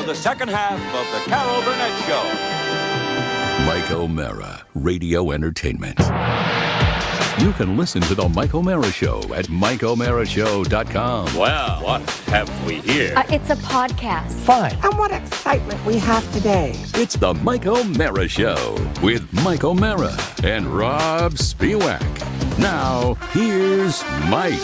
the second half of the Carol Burnett Show. Mike O'Mara, Radio Entertainment. You can listen to The Mike O'Mara Show at MikeO'MaraShow.com. Well, what have we here? It's a podcast. Fine. And what excitement we have today. It's The Mike O'Mara Show with Mike O'Mara and Rob Spiewak. Now, here's Mike.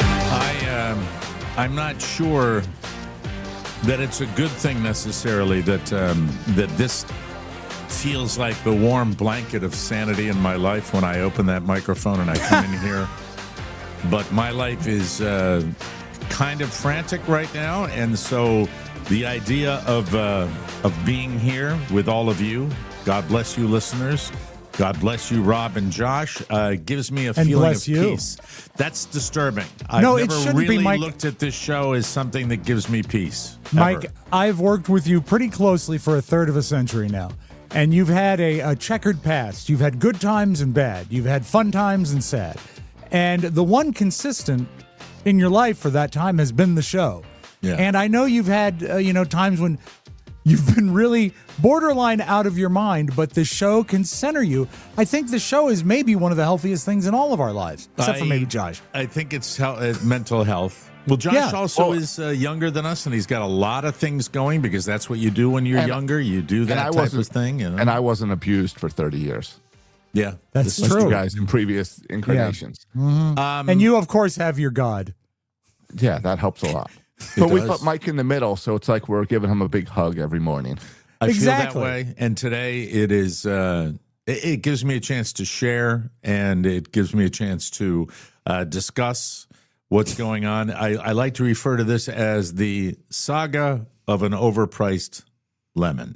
I'm not sure that it's a good thing necessarily that this feels like the warm blanket of sanity in my life when I open that microphone and I come in here. But my life is kind of frantic right now, and so the idea of being here with all of you, God bless you, listeners. God bless you, Rob and Josh. Gives me a feeling of peace. That's disturbing. I've never really looked at this show as something that gives me peace. Mike, I've worked with you pretty closely for a third of a century now, and you've had a checkered past. You've had good times and bad. You've had fun times and sad. And the one consistent in your life for that time has been the show. Yeah. And I know you've had times when you've been really borderline out of your mind, but the show can center you. I think the show is maybe one of the healthiest things in all of our lives, except for maybe Josh. I think it's mental health. Well, Josh also is younger than us, and he's got a lot of things going because that's what you do when you're younger. You do that type of thing. You know? And I wasn't abused for 30 years. Yeah, that's true. You guys in previous incarnations. Yeah. Mm-hmm. And you, of course, have your God. Yeah, that helps a lot. But we put Mike in the middle, so it's like we're giving him a big hug every morning. I feel that way, and today it is. It gives me a chance to share, and it gives me a chance to discuss what's going on. I like to refer to this as the saga of an overpriced lemon.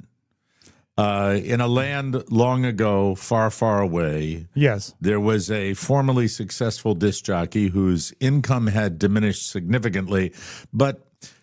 In a land long ago, far, far away, yes, there was a formerly successful disc jockey whose income had diminished significantly, but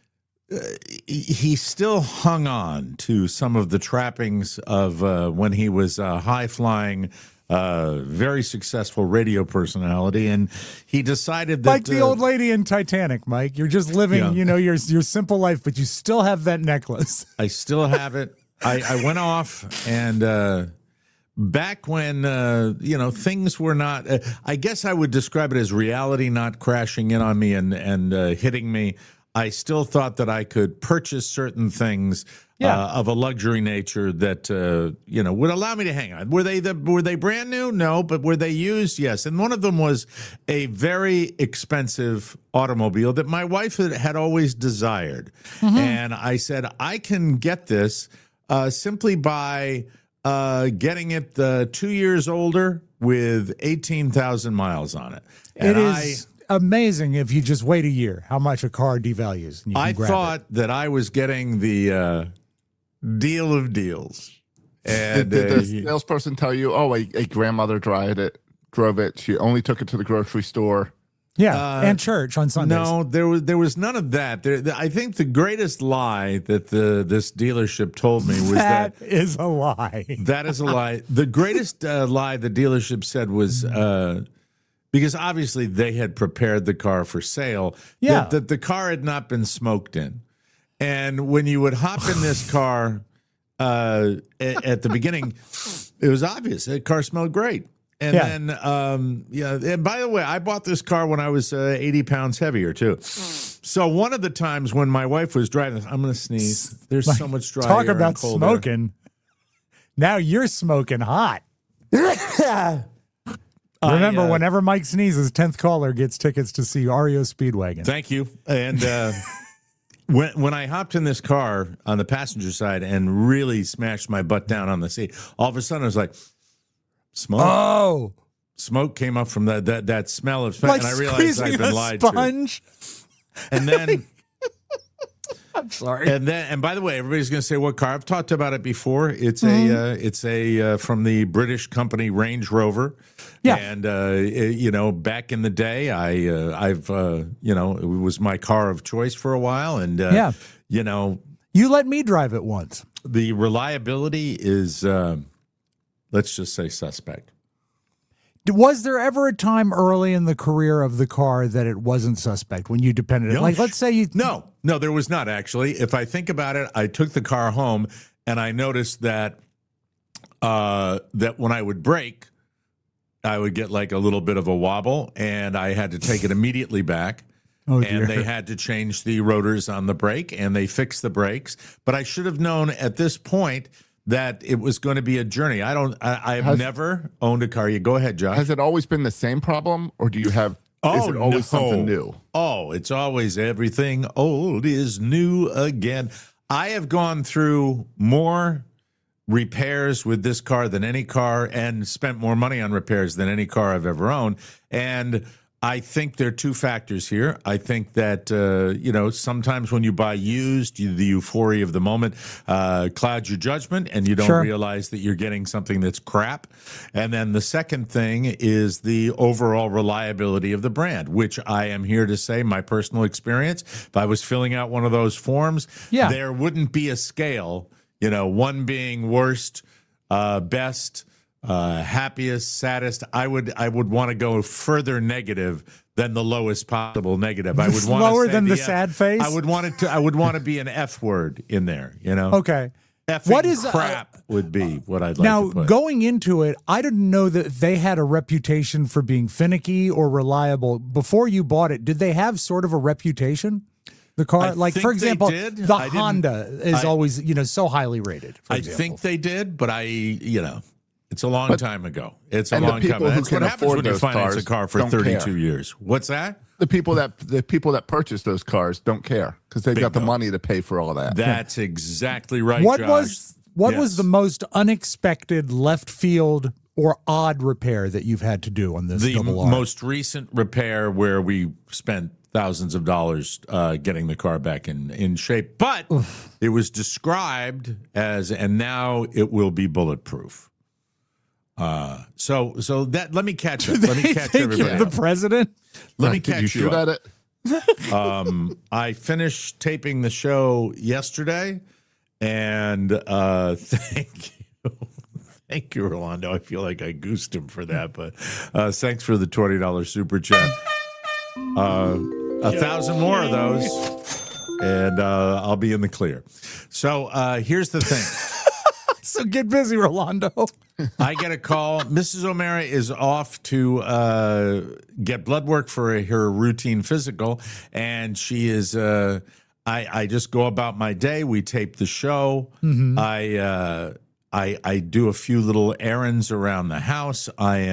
he still hung on to some of the trappings of when he was a high-flying, very successful radio personality, and he decided that... Like the old lady in Titanic, Mike. You're just living, your simple life, but you still have that necklace. I still have it. I went off, and back when, things were not... I guess I would describe it as reality not crashing in on me and hitting me. I still thought that I could purchase certain things of a luxury nature that would allow me to hang on. Were they brand new? No, but were they used? Yes. And one of them was a very expensive automobile that my wife had always desired. Mm-hmm. And I said, I can get this simply by getting it 2 years older with 18,000 miles on it. And it is amazing if you just wait a year how much a car devalues. And I thought that I was getting the deal of deals. And did the salesperson tell you, a grandmother drove it. She only took it to the grocery store. Yeah, and church on Sundays. No, there was none of that. I think the greatest lie that this dealership told me was that is a lie. That is a lie. The greatest lie the dealership said was because obviously they had prepared the car for sale. Yeah, that the car had not been smoked in, and when you would hop in this car at the beginning, it was obvious the car smelled great. And then, and by the way, I bought this car when I was 80 pounds heavier, too. So one of the times when my wife was driving, I'm going to sneeze. There's so much dry Talk air about and cold smoking. Now you're smoking hot. Remember, whenever Mike sneezes, 10th caller gets tickets to see REO Speedwagon. Thank you. And when I hopped in this car on the passenger side and really smashed my butt down on the seat, all of a sudden I was like... Smoke. Oh, smoke came up from that smell of smoke, like and I realized I'd been lied to. And then, I'm sorry. And by the way, everybody's going to say what car? I've talked about it before. It's a from the British company Range Rover. Yeah. And back in the day, it was my car of choice for a while, and you let me drive it once. The reliability is. Let's just say suspect. Was there ever a time early in the career of the car that it wasn't suspect when you depended on, like, let's say you... No, there was not, actually. If I think about it, I took the car home and I noticed that that when I would brake, I would get like a little bit of a wobble, and I had to take it immediately back. Oh, dear. And they had to change the rotors on the brake, and they fixed the brakes. But I should have known at this point that it was going to be a journey. I've never owned a car. You go ahead, Josh. Has it always been the same problem, or do you have? Is it always something new? Oh, it's always everything old is new again. I have gone through more repairs with this car than any car, and spent more money on repairs than any car I've ever owned. And I think there are two factors here. I think that, sometimes when you buy used, the euphoria of the moment clouds your judgment, and you don't realize that you're getting something that's crap. And then the second thing is the overall reliability of the brand, which I am here to say, my personal experience, if I was filling out one of those forms, there wouldn't be a scale, one being worst, best, happiest, saddest. I would want to go further negative than the lowest possible negative. I would want lower to than the sad face. I would want to be an F word in there. Okay. Effing crap would be what I'd like to put. Now, going into it, I didn't know that they had a reputation for being finicky or reliable. Before you bought it, did they have sort of a reputation? The car, for example, the Honda is always, so highly rated. I think they did, but it's a long time ago. It's a long time ago. That's what happens when you finance a car for 32 years. What's that? The people that purchase those cars don't care because they've got the money to pay for all that. That's exactly right, What Josh. was the most unexpected left field or odd repair that you've had to do on this? The Double R? most recent repair where we spent thousands of dollars getting the car back in shape, but it was described as, and now it will be bulletproof. So that, let me catch up. Let me catch everybody. The president? Let me catch you up. At it? I finished taping the show yesterday, and thank you. Thank you, Rolando. I feel like I goosed him for that, but thanks for the $20 super chat. 1,000 more of those, and I'll be in the clear. So here's the thing. So get busy, Rolando. I get a call. Mrs. O'Mara is off to get blood work for her routine physical, and she is. I just go about my day. We tape the show. Mm-hmm. I do a few little errands around the house.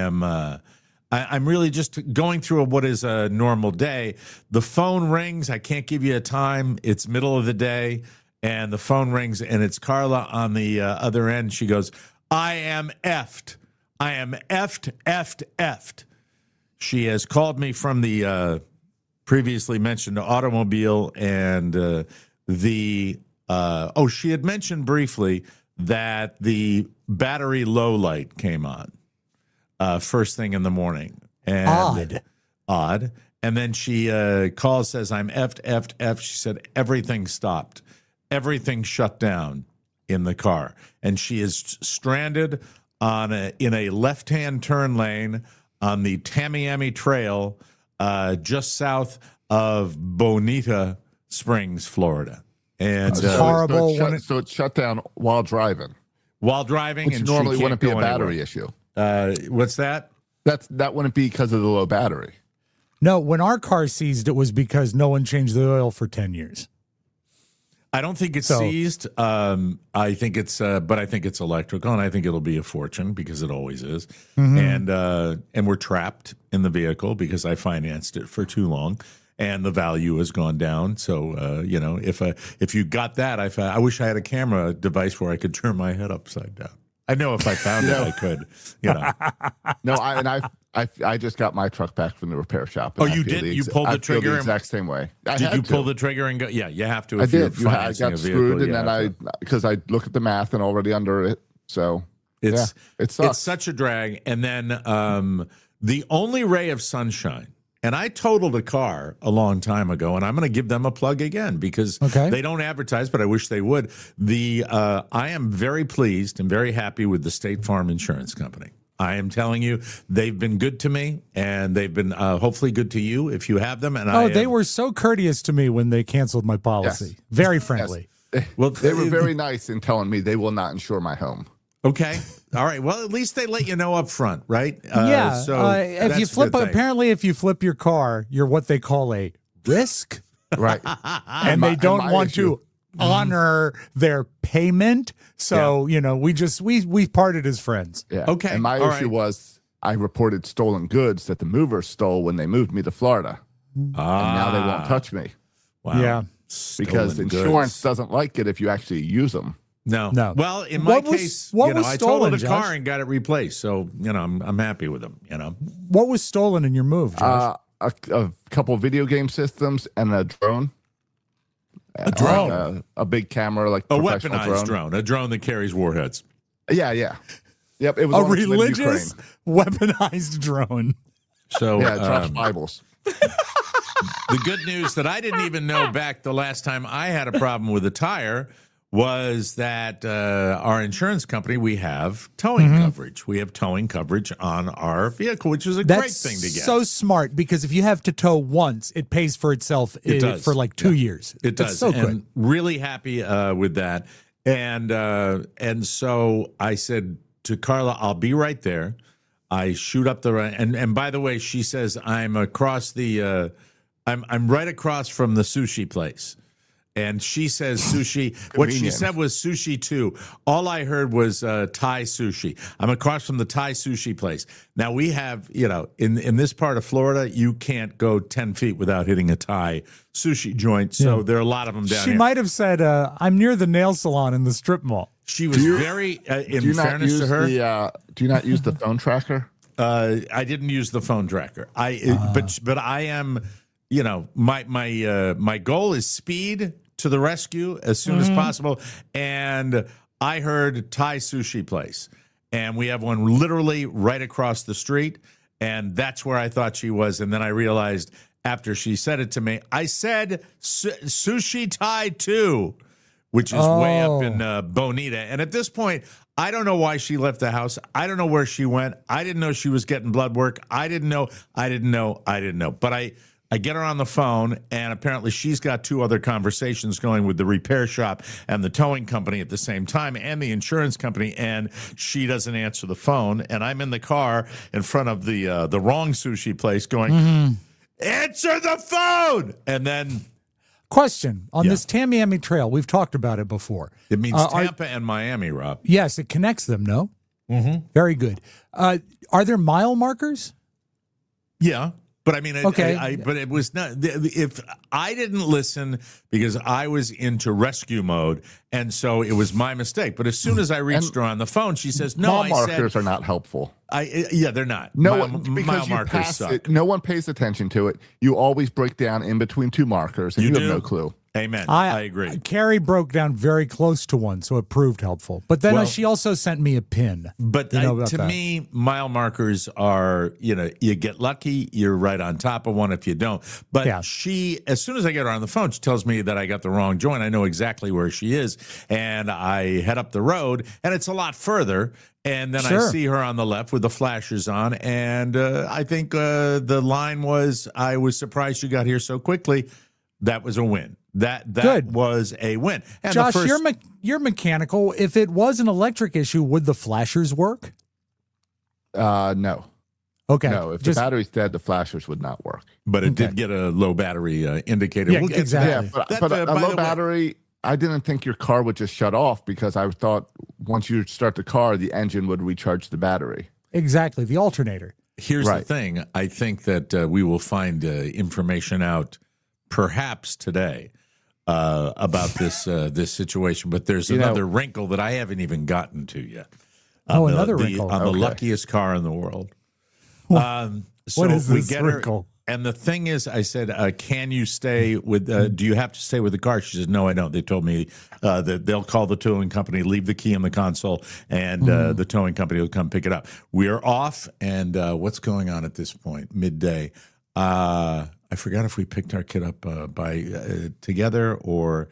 I'm really just going through what is a normal day. The phone rings. I can't give you a time. It's middle of the day, and the phone rings, and it's Carla on the other end. She goes, I am effed. I am effed. She has called me from the previously mentioned automobile, and she had mentioned briefly that the battery low light came on. First thing in the morning. And odd. And then she calls, says, I'm effed. She said, everything stopped. Everything shut down in the car. And she is stranded in a left-hand turn lane on the Tamiami Trail just south of Bonita Springs, Florida. And horrible. So it's shut down while driving. Which and normally she wouldn't be a battery anywhere. issue. What's that? That wouldn't be because of the low battery. No, when our car seized, it was because no one changed the oil for 10 years. I don't think it's seized. I think it's electrical, and I think it'll be a fortune because it always is. Mm-hmm. And we're trapped in the vehicle because I financed it for too long, and the value has gone down. So if you got that, I wish I had a camera device where I could turn my head upside down. I know if I found it, I could. No, I just got my truck back from the repair shop. Oh, you did? You pulled the trigger? The exact same way. Did you pull the trigger and go? Yeah, you have to. I did. I got screwed, and then because I look at the math and already under it. So it sucks. It's such a drag. And then the only ray of sunshine. And I totaled a car a long time ago, and I'm going to give them a plug again because they don't advertise, but I wish they would. I am very pleased and very happy with the State Farm Insurance Company. I am telling you, they've been good to me, and they've been hopefully good to you if you have them. And they were so courteous to me when they canceled my policy. Yes. Very friendly. Yes. Well, they were very nice in telling me they will not insure my home. Okay. All right. Well, at least they let you know up front, right? So if you flip, apparently, if you flip your car, you're what they call a risk, right? And they don't want to honor their payment. So we parted as friends. Yeah. Okay. And my issue was I reported stolen goods that the movers stole when they moved me to Florida, and now they won't touch me. Wow. Yeah. Because insurance doesn't like it if you actually use them. No. Well, in my case, I totaled a car and got it replaced. So, I'm happy with them, What was stolen in your move, Josh? A couple of video game systems and a drone. A drone? Like a big camera, like a weaponized drone. A drone that carries warheads. Yeah. Yep. It was a religious weaponized drone. So, it drops Bibles. The good news that I didn't even know back the last time I had a problem with a tire was that our insurance company, we have towing coverage. We have towing coverage on our vehicle, which is a great thing to get. So smart, because if you have to tow once, it pays for itself for like 2 years. It does. So good. And really happy with that. And so I said to Carla, I'll be right there. I shoot up the and by the way, she says I'm across the I'm right across from the sushi place. And she says sushi. What she said was sushi too. All I heard was Thai sushi. I'm across from the Thai sushi place. Now we have, in this part of Florida, you can't go 10 feet without hitting a Thai sushi joint. So there are a lot of them down here. She might have said, I'm near the nail salon in the strip mall. She was very, in fairness to her. Do you not use the phone tracker? I didn't use the phone tracker. But I am, my goal is speed to the rescue as soon as possible. And I heard Thai sushi place, and we have one literally right across the street. And that's where I thought she was. And then I realized after she said it to me, I said sushi Thai too, which is way up in Bonita. And at this point, I don't know why she left the house. I don't know where she went. I didn't know she was getting blood work. I didn't know. But I get her on the phone, and apparently she's got 2 other conversations going with the repair shop and the towing company at the same time, and the insurance company, and she doesn't answer the phone. And I'm in the car in front of the wrong sushi place going, answer the phone! And then... Question on this Tamiami Trail. We've talked about it before. It means Tampa and Miami, Rob. Yes, it connects them, no? Mm-hmm. Very good. Are there mile markers? Yeah. But I mean, okay. But it was not. If I didn't listen because I was into rescue mode, and so it was my mistake. But as soon as I reached her on the phone, she says, "No, mile markers are not helpful." They're not. Because mile markers suck. No one pays attention to it. You always break down in between 2 markers, and you have no clue. Amen. I agree. Carrie broke down very close to one, so it proved helpful. But then she also sent me a pin. But to me, mile markers are, you get lucky, you're right on top of one if you don't. But she, as soon as I get her on the phone, she tells me that I got the wrong joint. I know exactly where she is. And I head up the road, and it's a lot further. And then I see her on the left with the flashers on. And I think the line was, I was surprised you got here so quickly. That was a win. That was a win. And Josh, you're mechanical. If it was an electric issue, would the flashers work? No. Okay. No, if the battery's dead, the flashers would not work. But it did get a low battery indicator. Yeah, exactly. Yeah, but a low battery, I didn't think your car would just shut off because I thought once you start the car, the engine would recharge the battery. Exactly, the alternator. Here's the thing. I think that we will find information out perhaps today about this situation, but there's another wrinkle that I haven't even gotten to yet. Another wrinkle on the luckiest car in the world. What is this wrinkle? And the thing is, I said, "Can you stay with? Do you have to stay with the car?" She said, "No, I don't." They told me that they'll call the towing company, leave the key in the console, and the towing company will come pick it up. We are off, and what's going on at this point? Midday. I forgot if we picked our kid up together or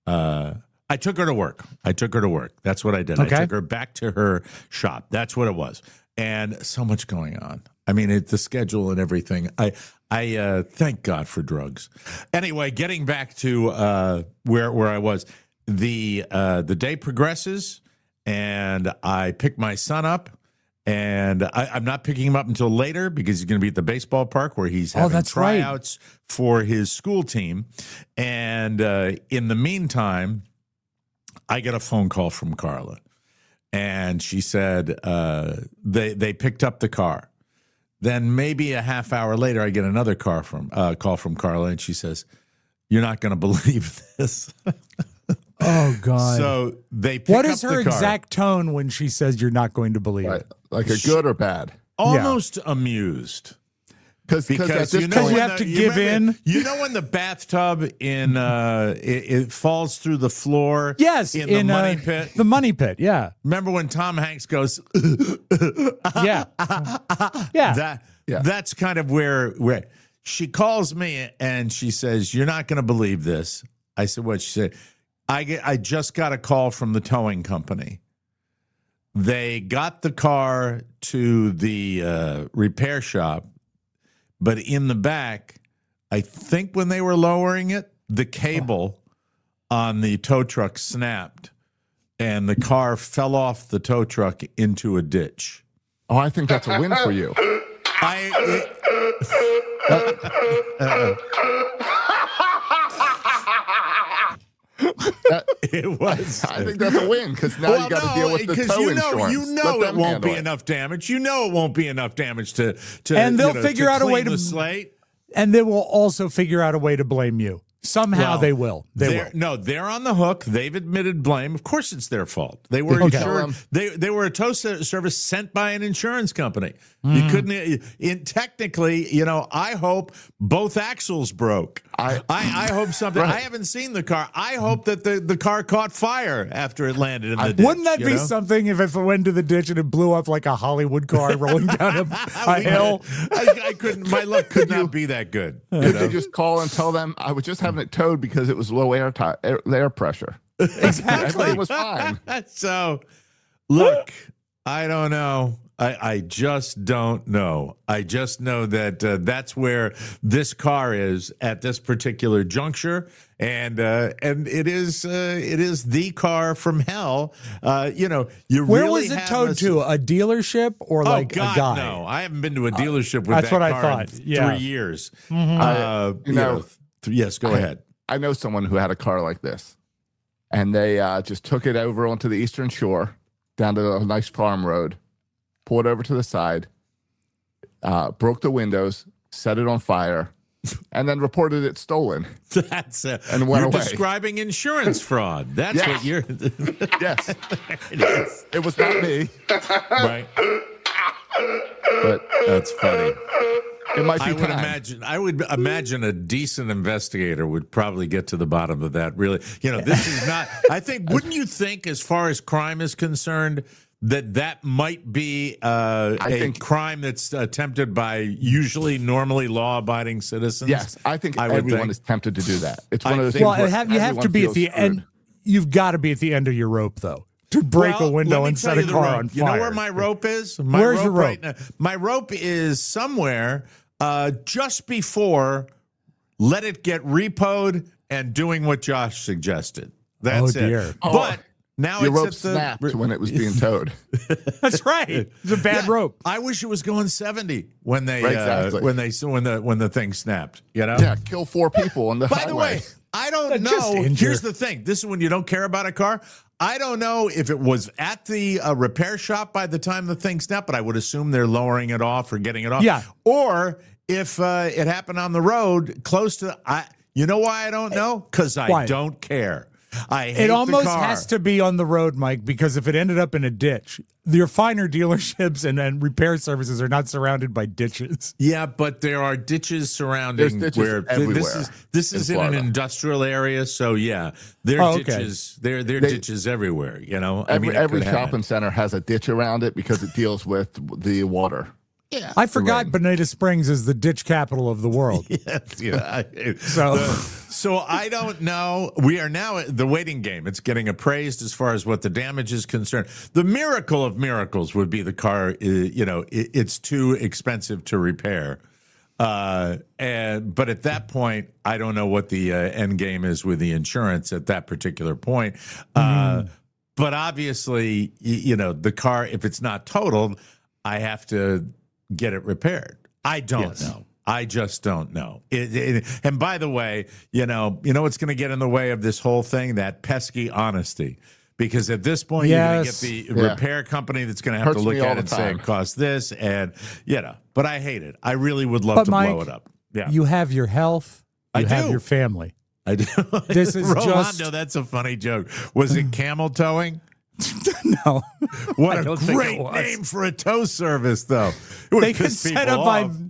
I took her to work. That's what I did. Okay. I took her back to her shop. That's what it was. and so much going on. I mean, the schedule and everything. I thank God for drugs. Anyway, getting back to where I was, the day progresses, and I pick my son up, and I'm not picking him up until later because he's going to be at the baseball park where he's having tryouts for his school team. And in the meantime, I get a phone call from Carla, and she said they picked up the car. Then maybe a half hour later, I get another call from Carla, and she says, "You're not going to believe this." Oh God! So they pick what up is the her car. exact tone when she says you're not going to believe Right. it? Like a good or bad? Almost amused. Because You have to give in. You know when the bathtub in it falls through the floor? Yes, in the money pit. The money pit. Yeah, Remember when Tom Hanks goes? yeah, yeah. That's kind of where she calls me and she says, "You're not going to believe this." I said, "What?" She said, "I just got a call from the towing company. They got the car to the repair shop, but in the back, I think when they were lowering it, the cable on the tow truck snapped, and the car fell off the tow truck into a ditch." Oh, I think that's a win for you. It was. I think that's a win because now you got to deal with the tow insurance. You know Let it them won't handle be it. enough damage. You know it won't be enough damage to And they'll figure out a way clean to the slate. And they will also figure out a way to blame you. Somehow Well, they will. They will. No, they're on the hook. They've admitted blame. Of course, it's their fault. They were Okay. insured. They were a tow service sent by an insurance company. Hmm. You couldn't. Technically, I hope both axles broke. I hope something. Right. I haven't seen the car. I hope that the car caught fire after it landed in the ditch. Wouldn't that be something if it went to the ditch and it blew up like a Hollywood car rolling down a hill? I couldn't. My luck could not be that good. Could they just call and tell them I was just having it towed because it was low air pressure? Exactly. Everything was fine. So, look, I don't know. I just don't know. I just know that that's where this car is at this particular juncture, and it is the car from hell. You Where really was it have towed to? A dealership or like God, a guy? no, I haven't been to a dealership with that's that what I car thought. in Yeah. 3 years. Mm-hmm. Yes, go ahead. I know someone who had a car like this, and they just took it over onto the Eastern Shore, down to a nice farm road, pulled over to the side, broke the windows, set it on fire, and then reported it stolen. That's And went you're away. describing insurance fraud. That's Yes. what you're. Yes, It is. it was not me, Right. but That's funny. it might be I would imagine a decent investigator would probably get to the bottom of that. Really, this is not. I think. Wouldn't you think, as far as crime is concerned, that might be a think- crime that's attempted by usually normally law-abiding citizens? Yes, I think I would everyone think. is tempted to do that. It's I one of those think- things. Well, where you have to everyone be at feels the screwed. end. You've got to be at the end of your rope, though, to break a window let me and tell set a you the car rope. on fire. You know where my rope is? Where's your rope? Right now? My rope is somewhere just before let it get repoed and doing what Josh suggested. That's Oh, dear. it. But now Your it's rope at the snapped when it was being towed. That's right. It's a bad rope. I wish it was going 70 when they Right, exactly. when the thing snapped. Yeah, kill 4 people on the By highway. the way, I don't Just know. injure. Here's the thing. This is when you don't care about a car. I don't know if it was at the repair shop by the time the thing snapped, but I would assume they're lowering it off or getting it off. Yeah. Or if it happened on the road close to. You know why I don't know? Because I Why? don't care. I hate It almost the car. has to be on the road, Mike, because if it ended up in a ditch, your finer dealerships and repair services are not surrounded by ditches. Yeah, but there are ditches surrounding There's ditches where everywhere this is in in an Florida. industrial area, so yeah, there are Oh, okay. ditches. There are ditches everywhere. Every it could happen. shopping center has a ditch around it because it deals with the water. Yeah, I forgot Bonita Springs is the ditch capital of the world. So I don't know. We are now at the waiting game. It's getting appraised as far as what the damage is concerned. The miracle of miracles would be the car. It's too expensive to repair. But at that point, I don't know what the end game is with the insurance at that particular point. But obviously, the car, if it's not totaled, I have to get it repaired. I don't know. I just don't know. And by the way, you know what's going to get in the way of this whole thing? That pesky honesty. Because at this point, you're going to get the repair company that's going to have to look at it and say it costs this. And, but I hate it. I really would love to blow it up. Yeah. You have your health. You have your family. I do. This is Rolando, that's a funny joke. Was it camel towing? No. What a great name for a tow service, though. They could set up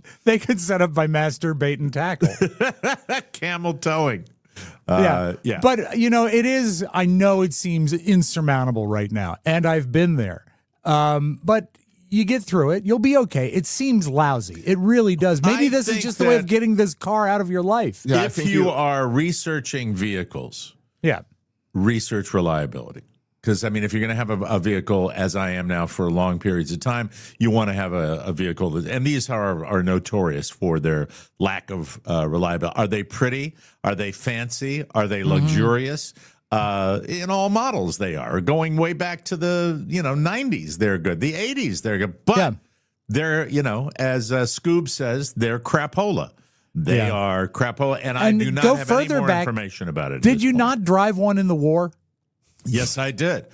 by Master Bait and Tackle. Camel towing. But it is. I know it seems insurmountable right now, and I've been there. But you get through it. You'll be okay. It seems lousy. It really does. Maybe this is just the way of getting this car out of your life. Yeah, if you are researching vehicles, research reliability. Because, if you're going to have a vehicle, as I am now, for long periods of time, you want to have a vehicle and these are notorious for their lack of reliability. Are they pretty? Are they fancy? Are they luxurious? In all models, they are. Going way back to the 90s, they're good. The 80s, they're good. But they're, as Scoob says, they're crapola. They are crapola, and I do not have any more information about it. Did you not drive one in the war? Yes, I did.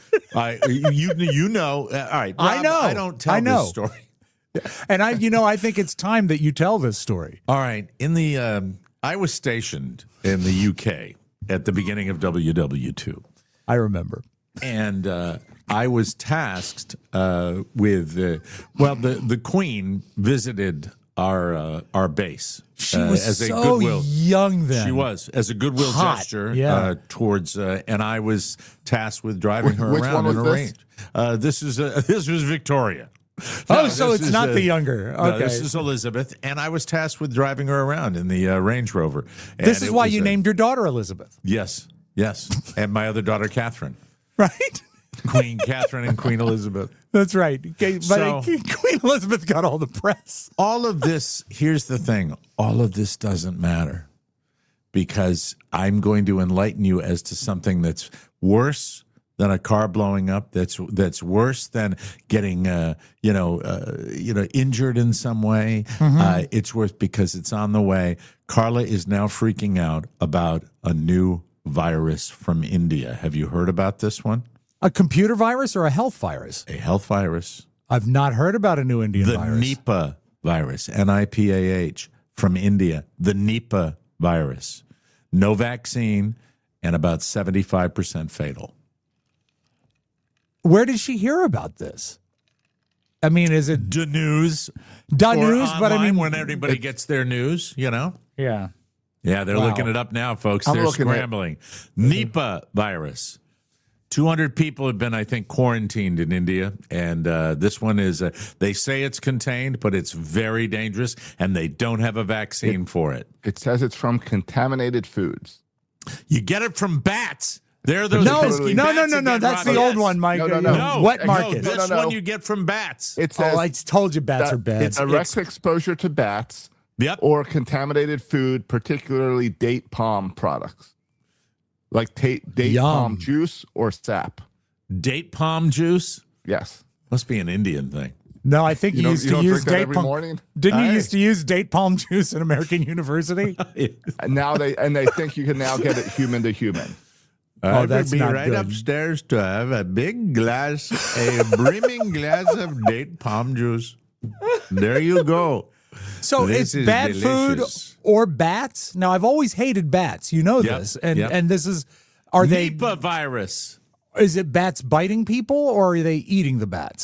You know. All right, Rob, I know. I don't tell this story, and I think it's time that you tell this story. All right, I was stationed in the UK at the beginning of WW2. I remember, and I was tasked with the Queen visited our base. She was as a so goodwill. young then. She was as a goodwill gesture towards, and I was tasked with driving her Which around one in a was range. This was Victoria. So it's not the younger. Okay, no, this is Elizabeth, and I was tasked with driving her around in the Range Rover. And this is why you named your daughter Elizabeth. Yes, and my other daughter Catherine. Right. Queen Catherine and Queen Elizabeth. That's right. Okay, but Queen Elizabeth got all the press. All of this, here's the thing, all of this doesn't matter because I'm going to enlighten you as to something that's worse than a car blowing up, that's worse than getting injured in some way. It's worse because it's on the way. Carla is now freaking out about a new virus from India. Have you heard about this one? A computer virus or a health virus? A health virus. I've not heard about a new Indian virus. The Nipah virus, Nipah, from India. The Nipah virus. No vaccine and about 75% fatal. Where did she hear about this? Is it the news? Da news, but when everybody gets their news, Yeah. Yeah, they're looking it up now, folks. They're scrambling. Nipah virus. 200 people have been, I think, quarantined in India, and this one is, they say it's contained, but it's very dangerous, and they don't have a vaccine for it. It says it's from contaminated foods. You get it from bats. They're those no, bats that's the old one, Mike. No. Wet market. No, this one you get from bats. It says I told you bats are bad. It's direct exposure to bats or contaminated food, particularly date palm products. Like date palm juice or sap. Date palm juice? Yes. Must be an Indian thing. No, I think you used to use date palm. Morning? Didn't you used to use date palm juice in American University? And now they think you can now get it human to human. I that's would be not right good. upstairs to have a big glass, a brimming glass of date palm juice. There you go. So This it's is bad delicious. food or bats. Now I've always hated bats. You know this, and this is Nipah virus. Is it bats biting people or are they eating the bats?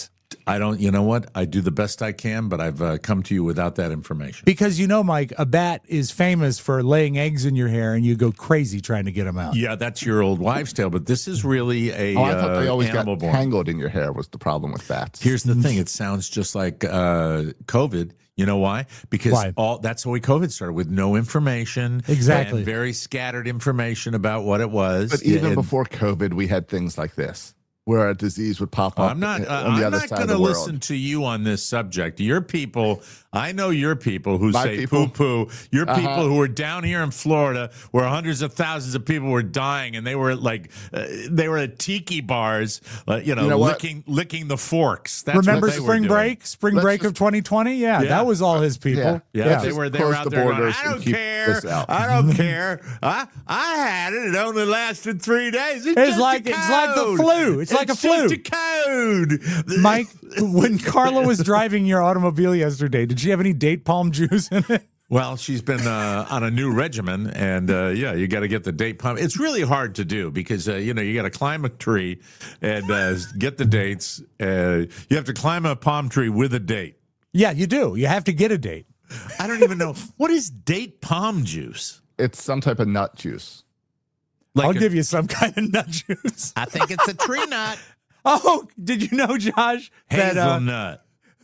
I don't. You know what? I do the best I can, but I've come to you without that information. Because Mike, a bat is famous for laying eggs in your hair, and you go crazy trying to get them out. Yeah, that's your old wives' tale, but this is really a I thought they always animal got born. tangled in your hair was the problem with bats. Here's the thing: it sounds just like COVID. You know why? Because that's the way COVID started, with no information, Exactly. and very scattered information about what it was. But even And before COVID, we had things like this, where a disease would pop up I'm not. on the I'm other not side going of to the world. listen to you on this subject. Your people, I know your people who My say people? poo-poo. Your people who are down here in Florida, where hundreds of thousands of people were dying, and they were at tiki bars, know what? licking the forks. That's Remember what they were spring doing. break? Spring Let's break of just- 2020? Yeah, that was all his people. Yeah, they Just were close out the there going, borders I and don't keep care. this out." I don't care. I had it. It only lasted 3 days. It's It's just like a the code. flu. It's like a flu. Just a code. Mike, when Carla was driving your automobile yesterday, did she have any date palm juice in it? Well, she's been on a new regimen, and you got to get the date palm. It's really hard to do because you got to climb a tree and get the dates. You have to climb a palm tree with a date. Yeah, you do. You have to get a date. I don't even know what is date palm juice. It's some type of nut juice. Like I'll give you some kind of nut juice. I think it's a tree nut. Oh, did you know, Josh? Hazelnut.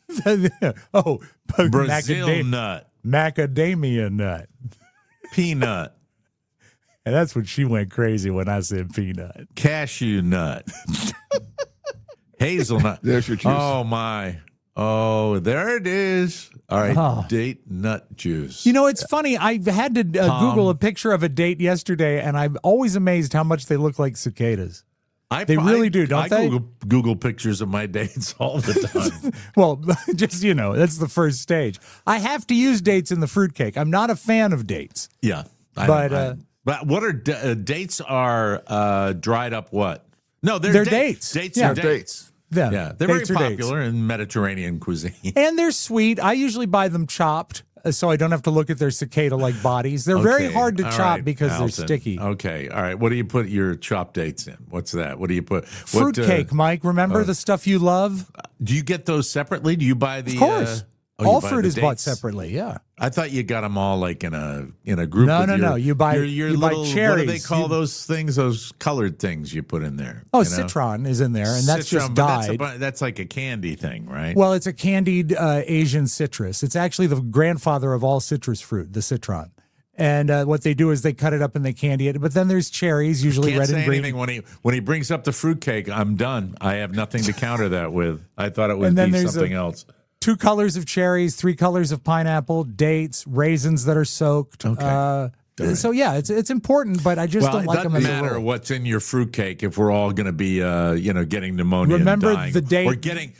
Brazil nut. Macadamia nut. Peanut. And that's when she went crazy when I said peanut. Cashew nut. Hazelnut. There's your juice. Oh, my. Oh, there it is. All right. Date nut juice. It's funny. I had to Google a picture of a date yesterday, and I'm always amazed how much they look like cicadas. They really do, don't they? Google pictures of my dates all the time. Well, just, that's the first stage. I have to use dates in the fruitcake. I'm not a fan of dates. Yeah. But what are dates are dried up what? No, they're dates. Dates Yeah. are dates. Yeah, They're very dates are dates. popular in Mediterranean cuisine. And they're sweet. I usually buy them chopped, so I don't have to look at their cicada-like bodies. They're very Okay, hard to all chop right, because they're Alton. sticky. Okay, all right. What do you put your chopped dates in? What's that? What do you put? Fruitcake, Mike. Remember the stuff you love? Do you get those separately? Do you buy the? Of course. You All buy fruit the is bought dates? separately, yeah. I thought you got them all like in a group. No, with no, your, no. You buy your buy little, cherries. What do they call those things? Those colored things you put in there. Oh, you know? citron is in there, and that's Citron, just but dyed. that's like a candy thing, right? Well, it's a candied Asian citrus. It's actually the grandfather of all citrus fruit, the citron. And what they do is they cut it up and they candy it. But then there's cherries, usually Can't red say and green. anything when he brings up the fruitcake. I'm done. I have nothing to counter that with. I thought it would And then be there's something else. 2 colors of cherries, 3 colors of pineapple, dates, raisins that are soaked. Okay. So yeah, it's important, but I just Well, don't it like them doesn't as a matter rule. what's in your fruitcake if we're all going to be, getting pneumonia. Remember and dying. the date- Or getting,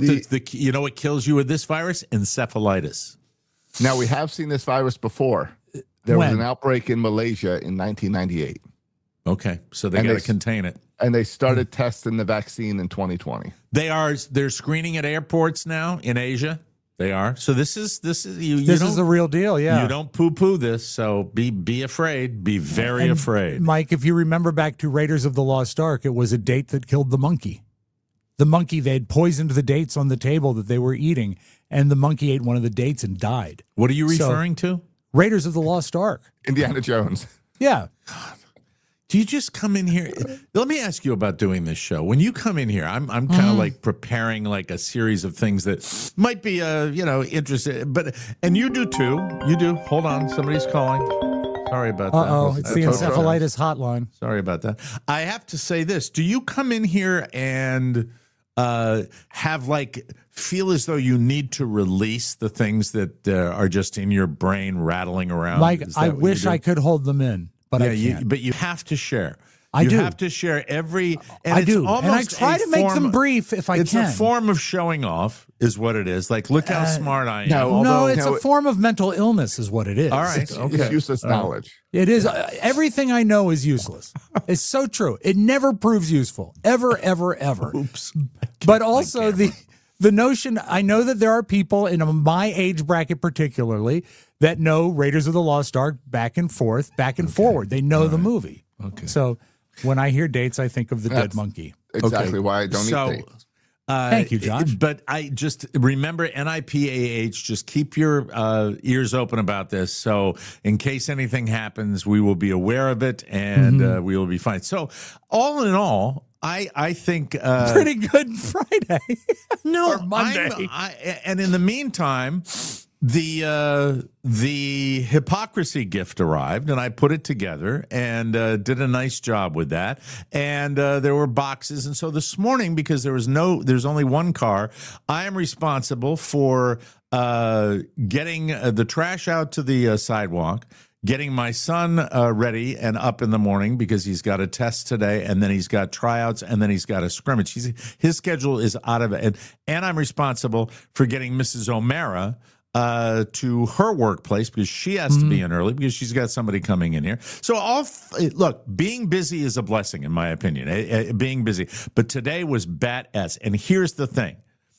what kills you with this virus? Encephalitis. Now, we have seen this virus before. There was When? an outbreak in Malaysia in 1998, Okay, so they And got to they- contain it. and they started testing the vaccine in 2020. They're screening at airports now in Asia. They are. So this is you. This is the real deal, yeah. You don't poo-poo this, so be afraid. Be very And, afraid. Mike, if you remember back to Raiders of the Lost Ark, it was a date that killed the monkey. The monkey, they had poisoned the dates on the table that they were eating, and the monkey ate one of the dates and died. What are you So- referring to? Raiders of the Lost Ark. Indiana Jones. Yeah. Do you just come in here? Let me ask you about doing this show. When you come in here, I'm kind of like preparing like a series of things that might be interesting. And you do too. You do. Hold on, somebody's calling. Sorry about that. Uh-oh, it's the That's okay. encephalitis hotline. Sorry about that. I have to say this. Do you come in here and feel as though you need to release the things that are just in your brain rattling around? Mike, Is that I what you wish do? I could hold them in, but I can't. but you have to share. I you do. have to share every. And I it's do. And I almost try a to make them form- brief if I it's can. a form of showing off, is what it is. Like, look how smart I am. no, No, Although- it's no, a form of mental illness is what it is. All right. It's Okay. useless knowledge. It is. Everything I know is useless. It's so true. It never proves useful. Ever, ever, ever. Oops. But also the notion, I know that there are people in my age bracket particularly that know Raiders of the Lost Ark back and forth, back and forward. They know the movie. Okay. So when I hear dates, I think of the dead That's monkey. Exactly Okay. why I don't So, eat dates. Thank you, Josh. But I just remember NIPAH. Just keep your ears open about this. So in case anything happens, we will be aware of it and we will be fine. So all in all, I think Pretty good Friday. no, or Monday. And in the meantime, the hypocrisy gift arrived, and I put it together and did a nice job with that. And there were boxes, and so this morning, because there's only one car, I am responsible for getting the trash out to the sidewalk, getting my son ready and up in the morning because he's got a test today, and then he's got tryouts, and then he's got a scrimmage. His schedule is out of it, and I'm responsible for getting Mrs. O'Mara to her workplace because she has to be in early because she's got somebody coming in here. So look, being busy is a blessing in my opinion. Being busy, but today was bat ass. And here's the thing,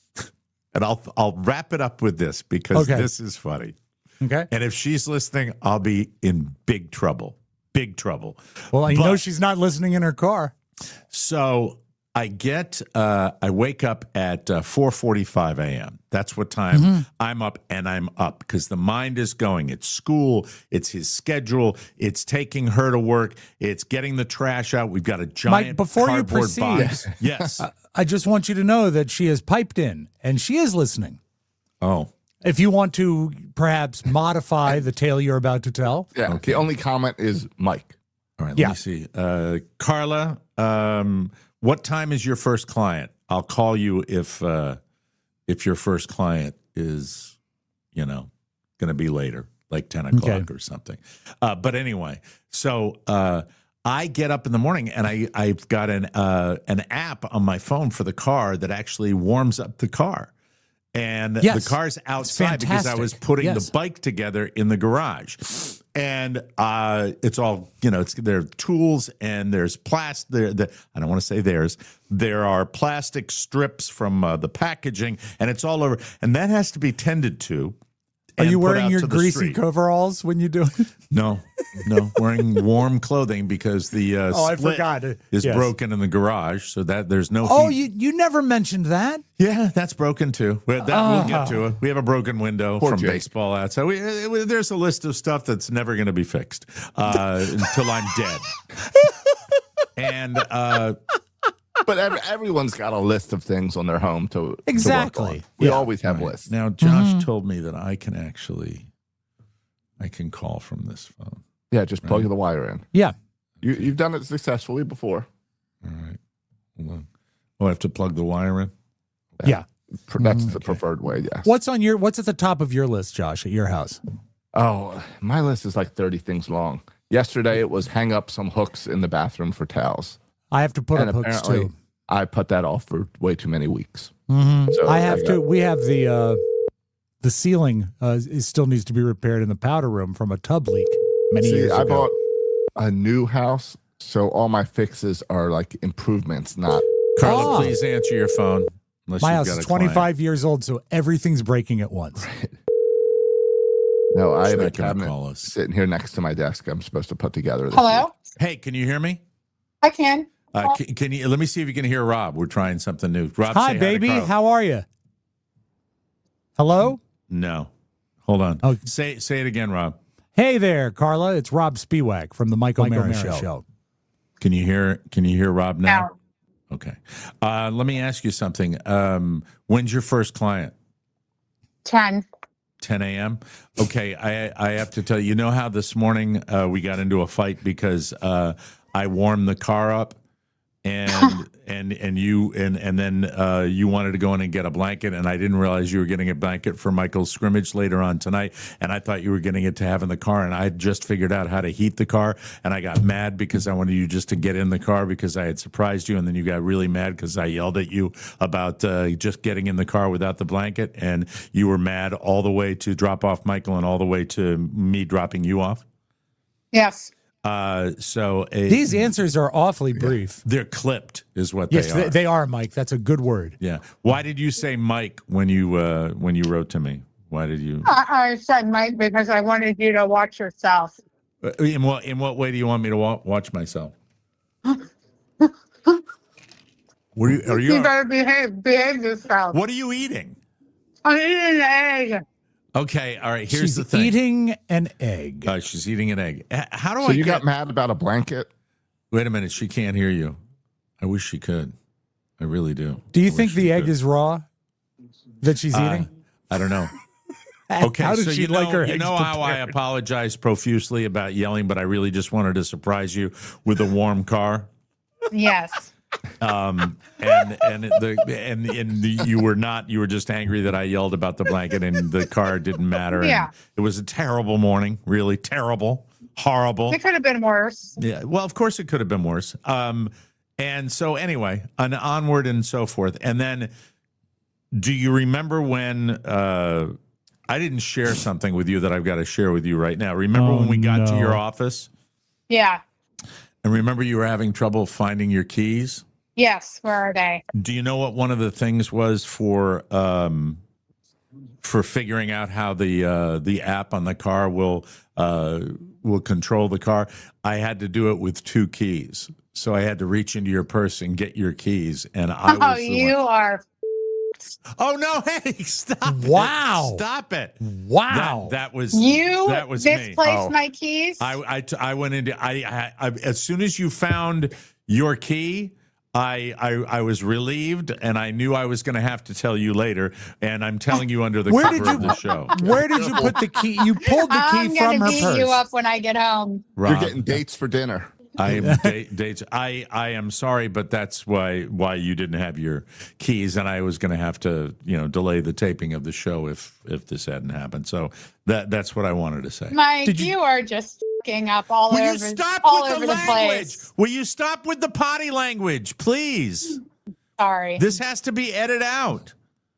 and I'll wrap it up with this because this is funny. Okay. And if she's listening, I'll be in big trouble. Big trouble. Well, I know she's not listening in her car. So I wake up at 4:45 a.m. That's what time I'm up, and I'm up because the mind is going. It's school. It's his schedule. It's taking her to work. It's getting the trash out. We've got a giant Mike, before you cardboard proceed, box. Yes. I just want you to know that she has piped in, and she is listening. Oh. If you want to perhaps modify the tale you're about to tell. Yeah. The only comment is Mike. All right. Let me see. Carla, what time is your first client? I'll call you if your first client is, going to be later, like 10 o'clock or something. But anyway, so I get up in the morning and I've got an app on my phone for the car that actually warms up the car. And the car's outside because I was putting the bike together in the garage. And it's all, there are tools and there's plastic. I don't want to say there are plastic strips from the packaging, and it's all over. And that has to be tended to. Are you wearing your greasy coveralls when you do it? No, wearing warm clothing because the I split forgot. is broken in the garage, so that there's no heat. Oh, you never mentioned that? Yeah, that's broken too. We'll get to it. We have a broken window from baseball outside. There's a list of stuff that's never going to be fixed until I'm dead. And but everyone's got a list of things on their home to exactly. To work on. We always have lists. Now, Josh told me that I can call from this phone. Yeah, just plug the wire in. Yeah, you've done it successfully before. All right, hold on. Oh, I have to plug the wire in. Yeah. That's the preferred way. Yes. What's at the top of your list, Josh, at your house? Oh, my list is like 30 things long. Yesterday it was hang up some hooks in the bathroom for towels. I have to put up hooks too. I put that off for way too many weeks. So I have to. We have the ceiling still needs to be repaired in the powder room from a tub leak many years ago. I bought a new house, so all my fixes are like improvements, not. Carla, please answer your phone. My house is 25 years old, so everything's breaking at once. Right. No, I have a cabinet sitting here next to my desk. I'm supposed to put together. Hello? Week. Hey, can you hear me? I can. Can you? Let me see if you can hear Rob. We're trying something new. Rob, hi, baby. How are you? Hello? No. Hold on. Oh. Say it again, Rob. Hey there, Carla. It's Rob Spiewak from the Mike O'Mara Show. Can you hear Rob now? No. Okay. Let me ask you something. When's your first client? 10 a.m. Okay. I have to tell you, how this morning we got into a fight because I warmed the car up and then you wanted to go in and get a blanket, and I didn't realize you were getting a blanket for Michael's scrimmage later on tonight, and I thought you were getting it to have in the car, and I had just figured out how to heat the car, and I got mad because I wanted you just to get in the car because I had surprised you, and then you got really mad because I yelled at you about just getting in the car without the blanket, and you were mad all the way to drop off Michael and all the way to me dropping you off. Yes. These answers are awfully brief. They're clipped, is what they are. Yes, they are, Mike. That's a good word. Yeah. Why did you say Mike when you wrote to me? Why did you? I said Mike because I wanted you to watch yourself. In what way do you want me to watch myself? Are you? You better behave yourself. What are you eating? I'm eating an egg. Okay, all right. Here's She's the thing. eating an egg. She's eating an egg. How do So I you get? got mad about a blanket? Wait a minute. She can't hear you. I wish she could. I really do. Do you I think wish the she egg could. is raw that she's eating? I don't know. Okay, How does so she you like her you eggs know how I prepared? apologize profusely about yelling, but I really just wanted to surprise you with a warm car. Yes. And you were just angry that I yelled about the blanket and the car didn't matter. Yeah. And it was a terrible morning, really terrible, horrible. It could have been worse. Yeah, well, of course it could have been worse. And so anyway, onward and so forth. And then, do you remember when I didn't share something with you that I've got to share with you right now? Remember when we got to your office? Yeah. And remember you were having trouble finding your keys? Yes. Where are they? Do you know what one of the things was for figuring out how the app on the car will control the car? I had to do it with 2 keys. So I had to reach into your purse and get your keys. And I was the you one. are. Oh no! Hey, stop! Wow. Stop it! Wow. That was You That was me. misplaced my keys. I went into I as soon as you found your key, I was relieved, and I knew I was going to have to tell you later. And I'm telling you under the Where cover did you- of the show. Where did you put the key? You pulled the I'm key gonna from her beat purse. you up when I get home. Rob, You're getting dates for dinner. I am dates. I am sorry, but that's why you didn't have your keys, and I was going to have to delay the taping of the show if this hadn't happened. So that's what I wanted to say. Mike, Did you- you are just fucking up all Will you over, stop all with over the the language? place. Will you stop with the potty language, please? Sorry. This has to be edited out.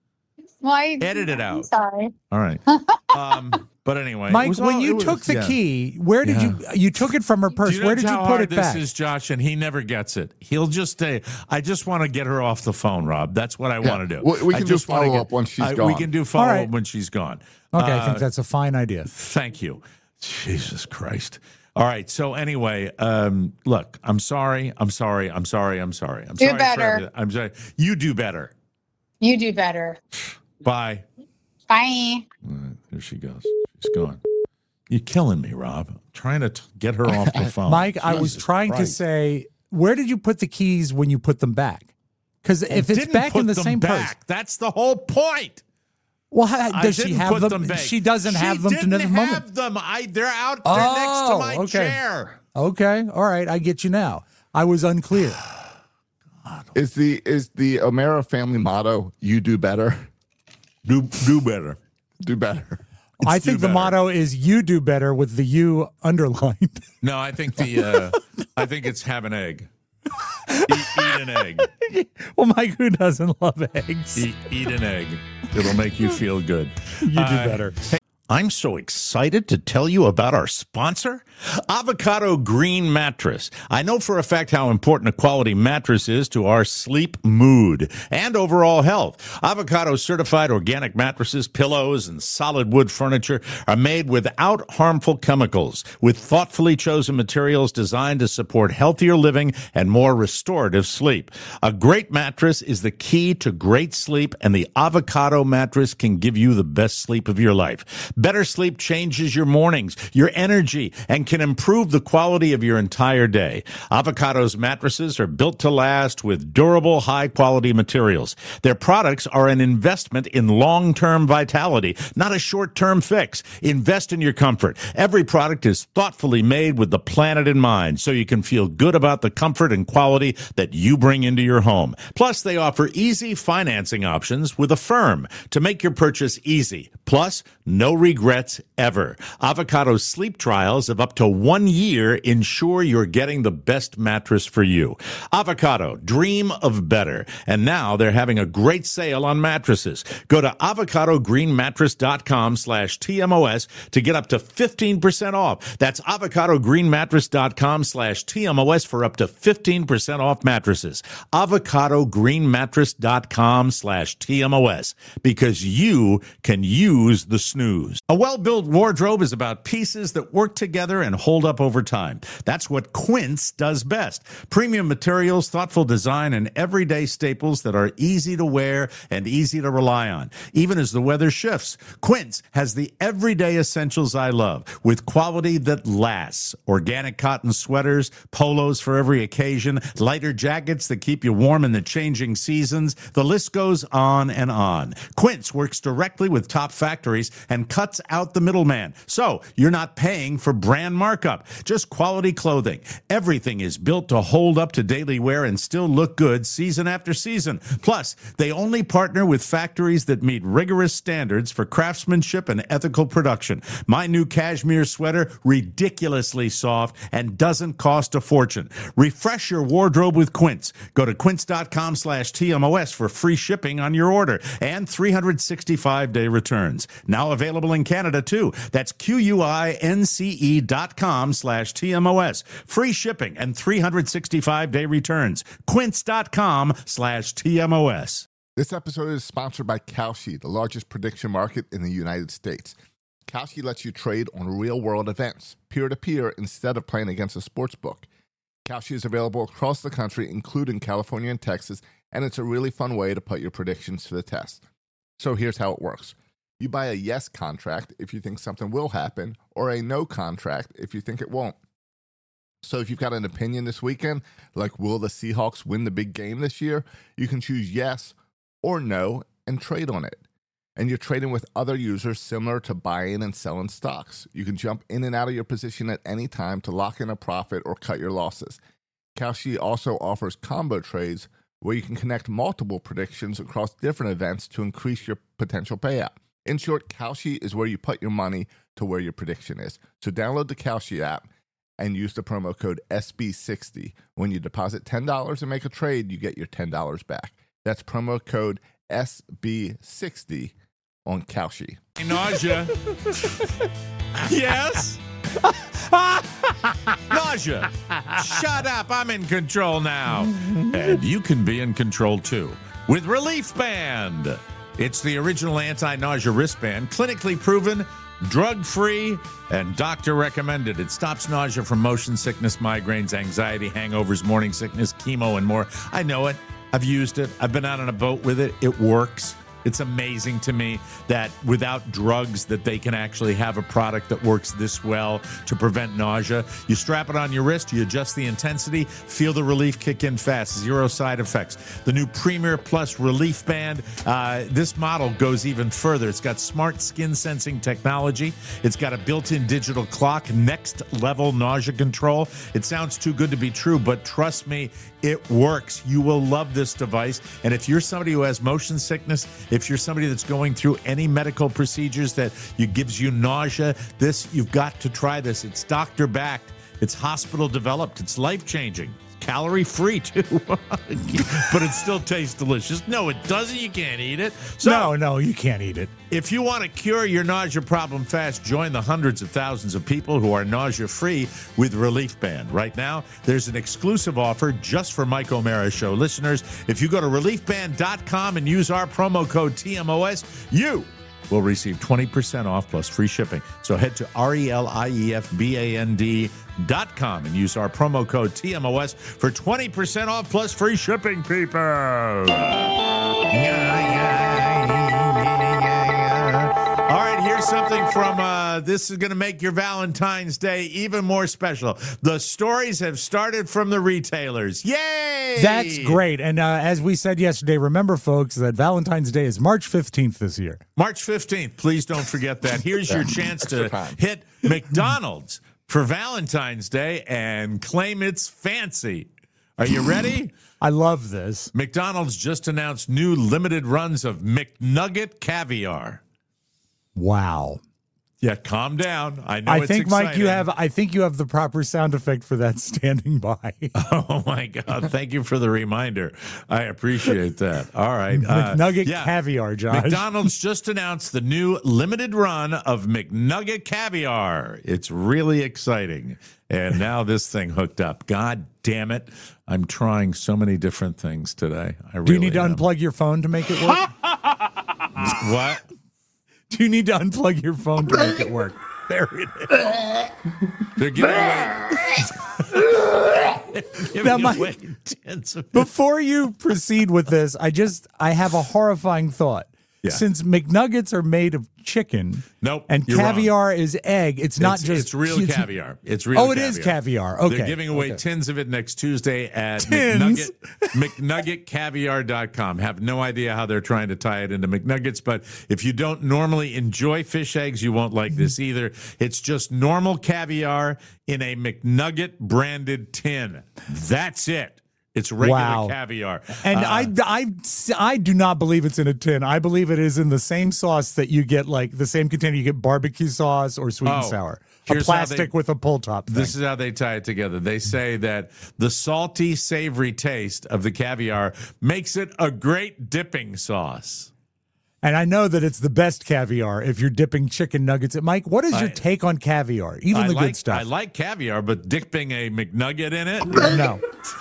Edit it I'm out. sorry. All right. But anyway, Mike, when you took the key, where did you took it from her purse? Do you know Where did you how put hard it this back? is, Josh, and he never gets it. He'll just say, "I just want to get her off the phone, Rob. That's what I want to do." We I can do just wanna follow-up once she's We gone. can do follow up right. when she's gone. Okay, I think that's a fine idea. Thank you. Jesus Christ. All right. So anyway, look, I'm sorry. I'm sorry. I'm sorry. I'm sorry. I'm Do sorry. better. For everything. I'm sorry. You do better. You do better. Bye. Bye. There she goes. She's gone. You're killing me, Rob. I'm trying to get her off the phone. Mike, I was Jesus trying to Christ. say, where did you put the keys when you put them back? Because if it's Didn't back put in the them same back. purse, That's the whole point. well, I does she didn't have put them? back. She doesn't have them to She the didn't moment. have them. They're out there next to my okay. chair. Okay, all right, I get you now. I was unclear. Is the O'Mara family motto "You do better"? Do better. Do better. I do think the better. motto is "You do better" with the "you" underlined. No, I think I think it's have an egg. Eat an egg. Well, Mike, who doesn't love eggs? Eat an egg. It'll make you feel good. You do better. I'm so excited to tell you about our sponsor, Avocado Green Mattress. I know for a fact how important a quality mattress is to our sleep mood and overall health. Avocado certified organic mattresses, pillows, and solid wood furniture are made without harmful chemicals, with thoughtfully chosen materials designed to support healthier living and more restorative sleep. A great mattress is the key to great sleep, and the Avocado mattress can give you the best sleep of your life. Better sleep changes your mornings, your energy, and can improve the quality of your entire day. Avocado's mattresses are built to last with durable, high-quality materials. Their products are an investment in long-term vitality, not a short-term fix. Invest in your comfort. Every product is thoughtfully made with the planet in mind, so you can feel good about the comfort and quality that you bring into your home. Plus, they offer easy financing options with Affirm to make your purchase easy. Plus, no regrets ever. Avocado's sleep trials of up to 1 year ensure you're getting the best mattress for you. Avocado, dream of better. And now they're having a great sale on mattresses. Go to avocadogreenmattress.com/TMOS to get up to 15% off. That's avocadogreenmattress.com/TMOS for up to 15% off mattresses. avocadogreenmattress.com/TMOS, because you can use lose the snooze. A well-built wardrobe is about pieces that work together and hold up over time. That's what Quince does best. Premium materials, thoughtful design, and everyday staples that are easy to wear and easy to rely on, even as the weather shifts. Quince has the everyday essentials I love, with quality that lasts. Organic cotton sweaters, polos for every occasion, lighter jackets that keep you warm in the changing seasons. The list goes on and on. Quince works directly with top factories and cuts out the middleman, so you're not paying for brand markup, just quality clothing. Everything is built to hold up to daily wear and still look good season after season. Plus, they only partner with factories that meet rigorous standards for craftsmanship and ethical production. My new cashmere sweater, ridiculously soft and doesn't cost a fortune. Refresh your wardrobe with Quince. Go to quince.com/TMOS for free shipping on your order and 365-day returns. Now available in Canada, too. That's QUINCE.com/TMOS. Free shipping and 365-day returns. Quince.com/TMOS. This episode is sponsored by Kalshi, the largest prediction market in the United States. Kalshi lets you trade on real-world events, peer-to-peer, instead of playing against a sports book. Kalshi is available across the country, including California and Texas, and it's a really fun way to put your predictions to the test. So here's how it works. You buy a yes contract if you think something will happen, or a no contract if you think it won't. So if you've got an opinion this weekend, like will the Seahawks win the big game this year, you can choose yes or no and trade on it. And you're trading with other users similar to buying and selling stocks. You can jump in and out of your position at any time to lock in a profit or cut your losses. Kalshi also offers combo trades where you can connect multiple predictions across different events to increase your potential payout. In short, Kalshi is where you put your money to where your prediction is. So download the Kalshi app and use the promo code SB60. When you deposit $10 and make a trade, you get your $10 back. That's promo code SB60 on Kalshi. Nausea. Yes? Nausea. Shut up. I'm in control now. And you can be in control too with Relief Band. It's the original anti-nausea wristband, clinically proven, drug-free, and doctor recommended. It stops nausea from motion sickness, migraines, anxiety, hangovers, morning sickness, chemo, and more. I know it. I've used it. I've been out on a boat with it. It works. It's amazing to me that without drugs that they can actually have a product that works this well to prevent nausea. You strap it on your wrist, you adjust the intensity, feel the relief kick in fast, zero side effects. The new Premier Plus Relief Band, this model goes even further. It's got smart skin sensing technology. It's got a built-in digital clock, next level nausea control. It sounds too good to be true, but trust me, it works. You will love this device. And if you're somebody who has motion sickness, if you're somebody that's going through any medical procedures that gives you nausea, you've got to try this. It's doctor backed. It's hospital developed. It's life changing. Calorie free too, but it still tastes delicious. No, it doesn't. You can't eat it. So, No, you can't eat it. if you want to cure your nausea problem fast, join the hundreds of thousands of people who are nausea-free with Relief Band. Right now, there's an exclusive offer just for Mike O'Mara Show listeners. If you go to reliefband.com and use our promo code TMOS, you will receive 20% off plus free shipping. So head to RELIEFBAND.com and use our promo code TMOS for 20% off plus free shipping, people. All right, here's something from, this is going to make your Valentine's Day even more special. The stories have started from the retailers. Yay! That's great. And as we said yesterday, remember, folks, that Valentine's Day is March 15th this year. March 15th. Please don't forget that. Here's your chance to hit McDonald's for Valentine's Day and claim it's fancy. Are you ready? I love this. McDonald's just announced new limited runs of McNugget caviar. Wow. Yeah, calm down. I know I it's think, exciting. Mike, you have the proper sound effect for that standing by. Oh, my God. Thank you for the reminder. I appreciate that. All right. McNugget caviar, Josh. McDonald's just announced the new limited run of McNugget caviar. It's really exciting. And now this thing hooked up. God damn it. I'm trying so many different things today. Do you need to unplug your phone to make it work? What? Do you need to unplug your phone to make it work? There it is. They're giving away tens of Before you proceed with this, I have a horrifying thought. Yeah. Since McNuggets are made of chicken, Nope, and you're caviar is egg, it's not just it's real caviar. It's real. Oh, it is caviar. Okay. They're giving away tins of it next Tuesday at Tins? McNuggetCaviar.com. Have no idea how they're trying to tie it into McNuggets, but if you don't normally enjoy fish eggs, you won't like this either. It's just normal caviar in a McNugget branded tin. That's it. It's regular caviar. And I do not believe it's in a tin. I believe it is in the same sauce that you get, like the same container you get barbecue sauce or sweet and sour. A plastic with a pull top thing. This is how they tie it together. They say that the salty, savory taste of the caviar makes it a great dipping sauce. And I know that it's the best caviar if you're dipping chicken nuggets. Mike, what is your take on caviar? Even the good stuff. I like caviar, but dipping a McNugget in it? No.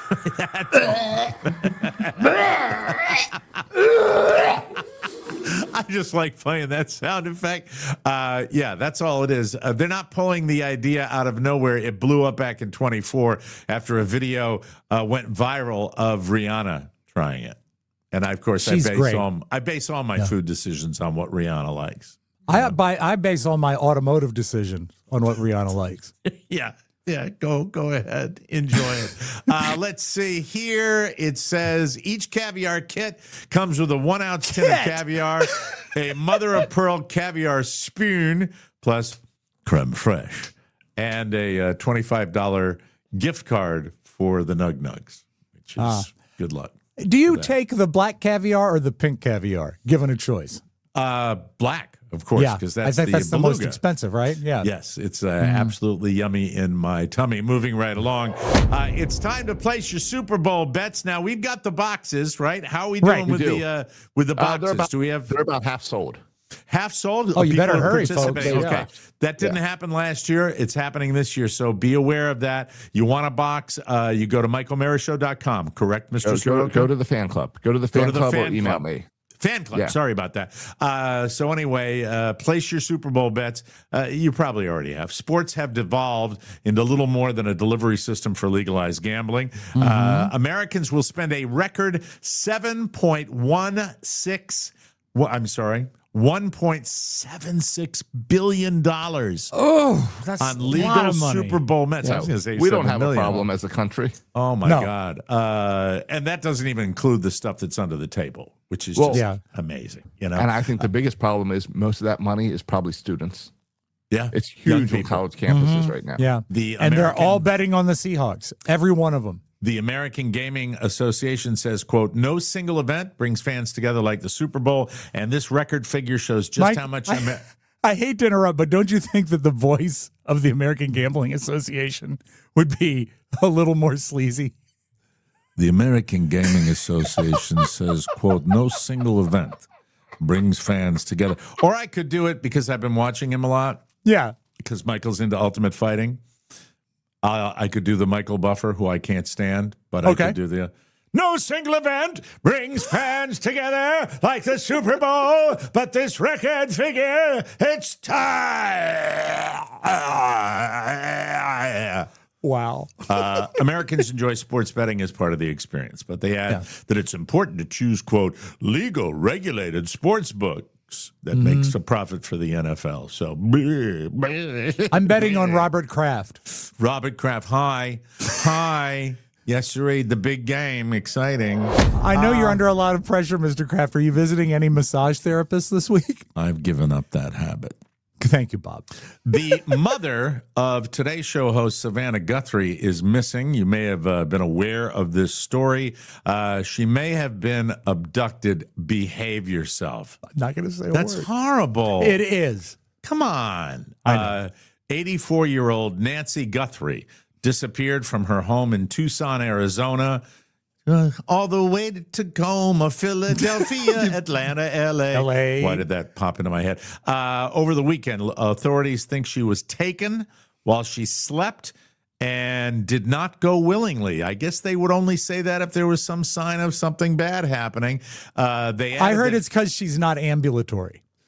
I just like playing that sound effect. Yeah, that's all it is. They're not pulling the idea out of nowhere. It blew up back in 24 after a video went viral of Rihanna trying it. And I, of course, I base all my food decisions on what Rihanna likes. I base all my automotive decisions on what Rihanna likes. Yeah, go ahead. Enjoy it. Let's see here. It says each caviar kit comes with a 1-ounce tin of caviar, a mother-of-pearl caviar spoon, plus creme fraiche, and a $25 gift card for the Nug Nugs, which is good luck. Do you take the black caviar or the pink caviar, given a choice? Black, of course, because I think that's the beluga. most expensive, right? Yeah. Yes, it's absolutely yummy in my tummy. Moving right along, it's time to place your Super Bowl bets. Now we've got the boxes, right? How are we doing with the boxes? They're about half sold. Half sold? Oh, you People better are hurry, folks. participating. Yeah. Okay. That didn't happen last year. It's happening this year. So be aware of that. You want a box, you go to michaelmarishow.com. Correct, Mr. Go to the fan club. Go to the fan club or email me. Fan club. Sorry about that. So anyway, place your Super Bowl bets. You probably already have. Sports have devolved into little more than a delivery system for legalized gambling. Americans will spend a record $1.76 billion that's on legal Super Bowl bets. Yeah. I was going to say we don't have million. a problem as a country. Oh, my God. And that doesn't even include the stuff that's under the table, which is just amazing. You know? And I think the biggest problem is most of that money is probably students. Yeah. It's huge on college campuses right now. Yeah. They're all betting on the Seahawks. Every one of them. The American Gaming Association says, quote, no single event brings fans together like the Super Bowl, and this record figure shows just Mike, how much... I hate to interrupt, but don't you think that the voice of the American Gambling Association would be a little more sleazy? The American Gaming Association says, quote, no single event brings fans together. Or I could do it because I've been watching him a lot. Yeah. Because Michael's into Ultimate Fighting. I could do the Michael Buffer, who I can't stand, but I could do the... No single event brings fans together like the Super Bowl, but this record figure, it's time. Wow. Americans enjoy sports betting as part of the experience, but they add that it's important to choose, quote, legal, regulated sports books that makes a profit for the NFL. So I'm betting on Robert Kraft. Robert Kraft, hi. Yes, sir, the big game, exciting. I know you're under a lot of pressure, Mr. Kraft. Are you visiting any massage therapists this week? I've given up that habit. Thank you, Bob. The mother of Today Show host Savannah Guthrie is missing. You may have been aware of this story. She may have been abducted. Behave yourself. I'm not going to say a That's word. horrible. It is. Come on. I know. 84-year-old Nancy Guthrie disappeared from her home in Tucson, Arizona. All the way to Tacoma, Philadelphia, Atlanta, L.A. Why did that pop into my head? Over the weekend, authorities think she was taken while she slept and did not go willingly. I guess they would only say that if there was some sign of something bad happening. I heard it's because she's not ambulatory.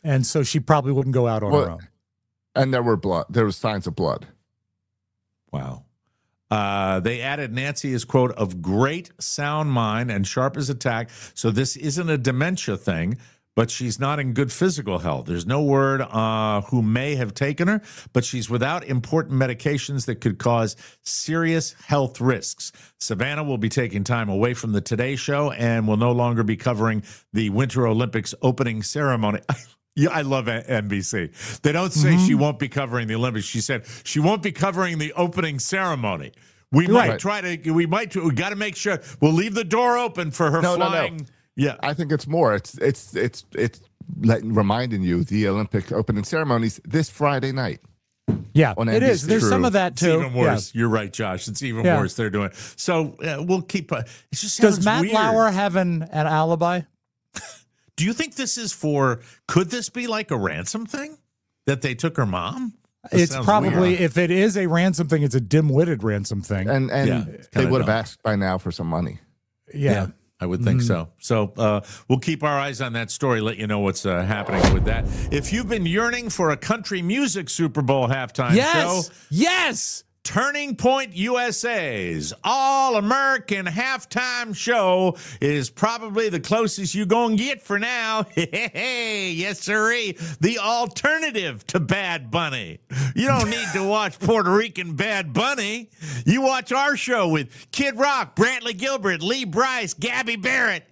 and so she probably wouldn't go out on her Well, own. And there was signs of blood. Wow. They added Nancy is, quote, of great sound mind and sharp as a tack. So this isn't a dementia thing, but she's not in good physical health. There's no word who may have taken her, but she's without important medications that could cause serious health risks. Savannah will be taking time away from the Today Show and will no longer be covering the Winter Olympics opening ceremony. Yeah, I love NBC. They don't say she won't be covering the Olympics. She said she won't be covering the opening ceremony. We might got to make sure we'll leave the door open for her flying. No. Yeah, I think it's more. It's reminding you the Olympic opening ceremonies this Friday night. Yeah, on it NBC. is. There's some of that too. It's even worse. Yeah. You're right, Josh. It's even worse. They're doing it. So we'll keep. It just Does Matt weird. Lauer have an alibi? Do you think this is could this be like a ransom thing that they took her mom? It's probably, weird. if it is a ransom thing, it's a dim-witted ransom thing. And Yeah, they would have dumb. asked by now for some money. Yeah. I would think so. So we'll keep our eyes on that story, let you know what's happening with that. If you've been yearning for a country music Super Bowl halftime show, Yes. Turning Point USA's All-American Halftime Show is probably the closest you're going to get for now. Hey, yes, sirree. The alternative to Bad Bunny. You don't need to watch Puerto Rican Bad Bunny. You watch our show with Kid Rock, Brantley Gilbert, Lee Brice, Gabby Barrett.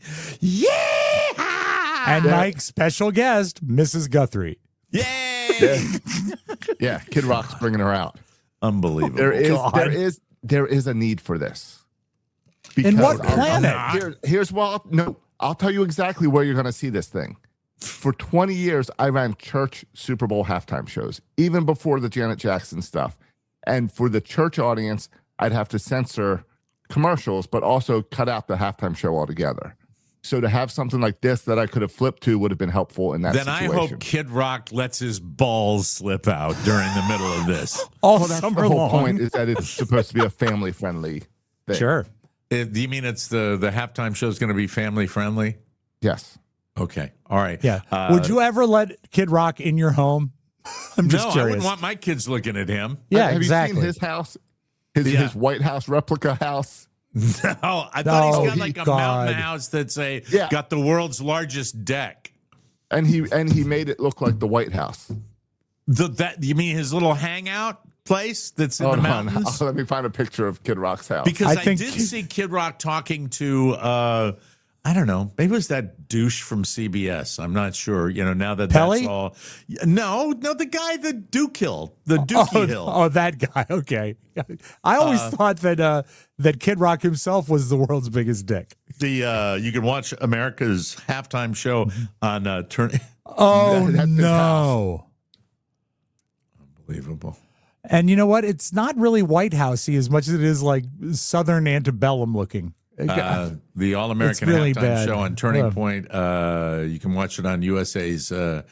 Yeah! And Mike's special guest, Mrs. Guthrie. Yay! Yeah, Kid Rock's bringing her out. Unbelievable. There is a need for this. In what Because planet? Here's I'll tell you exactly where you're going to see this thing. For 20 years, I ran church Super Bowl halftime shows, even before the Janet Jackson stuff. And for the church audience, I'd have to censor commercials, but also cut out the halftime show altogether. So to have something like this that I could have flipped to would have been helpful in that Then situation. I hope Kid Rock lets his balls slip out during the middle of this. All Well, that's summer the whole long. point is that it's supposed to be a family-friendly thing. Sure. Do you mean it's the halftime show is going to be family friendly? Yes. Okay. All right. Yeah. Would you ever let Kid Rock in your home? I'm just No, I curious. wouldn't want my kids looking at him. Yeah, Have exactly. you seen his house? His White House replica house? No, I thought he's got like a God. mountain house that's got the world's largest deck. And he made it look like the White House. You mean his little hangout place that's in Hold the on. mountains? Let me find a picture of Kid Rock's house. Because I I think- did see Kid Rock talking to I don't know, maybe it was that douche from CBS. I'm not sure. Now that Pelly? that's all. No, the guy that Duke killed, the Dookie Hill. Oh, that guy. Okay. I always thought that Kid Rock himself was the world's biggest dick. You can watch America's halftime show on Turn. Oh, That's his no. Unbelievable. And you know what? It's not really White Housey as much as it is like Southern antebellum looking. The All-American It's really halftime bad. show on Turning Yeah. Point. You can watch it on USA's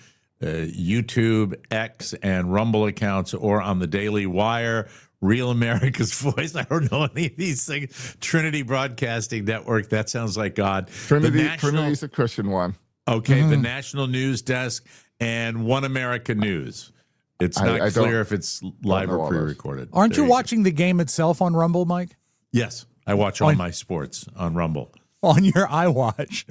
YouTube, X, and Rumble accounts, or on the Daily Wire, Real America's Voice. I don't know any of these things. Trinity Broadcasting Network. That sounds like God. Trinity's a Christian one. Okay, the National News Desk and One America News. It's not I don't- clear if it's live know or all those. pre-recorded. Aren't There you go. watching the game itself on Rumble, Mike? Yes, I watch all my sports on Rumble. On your iWatch.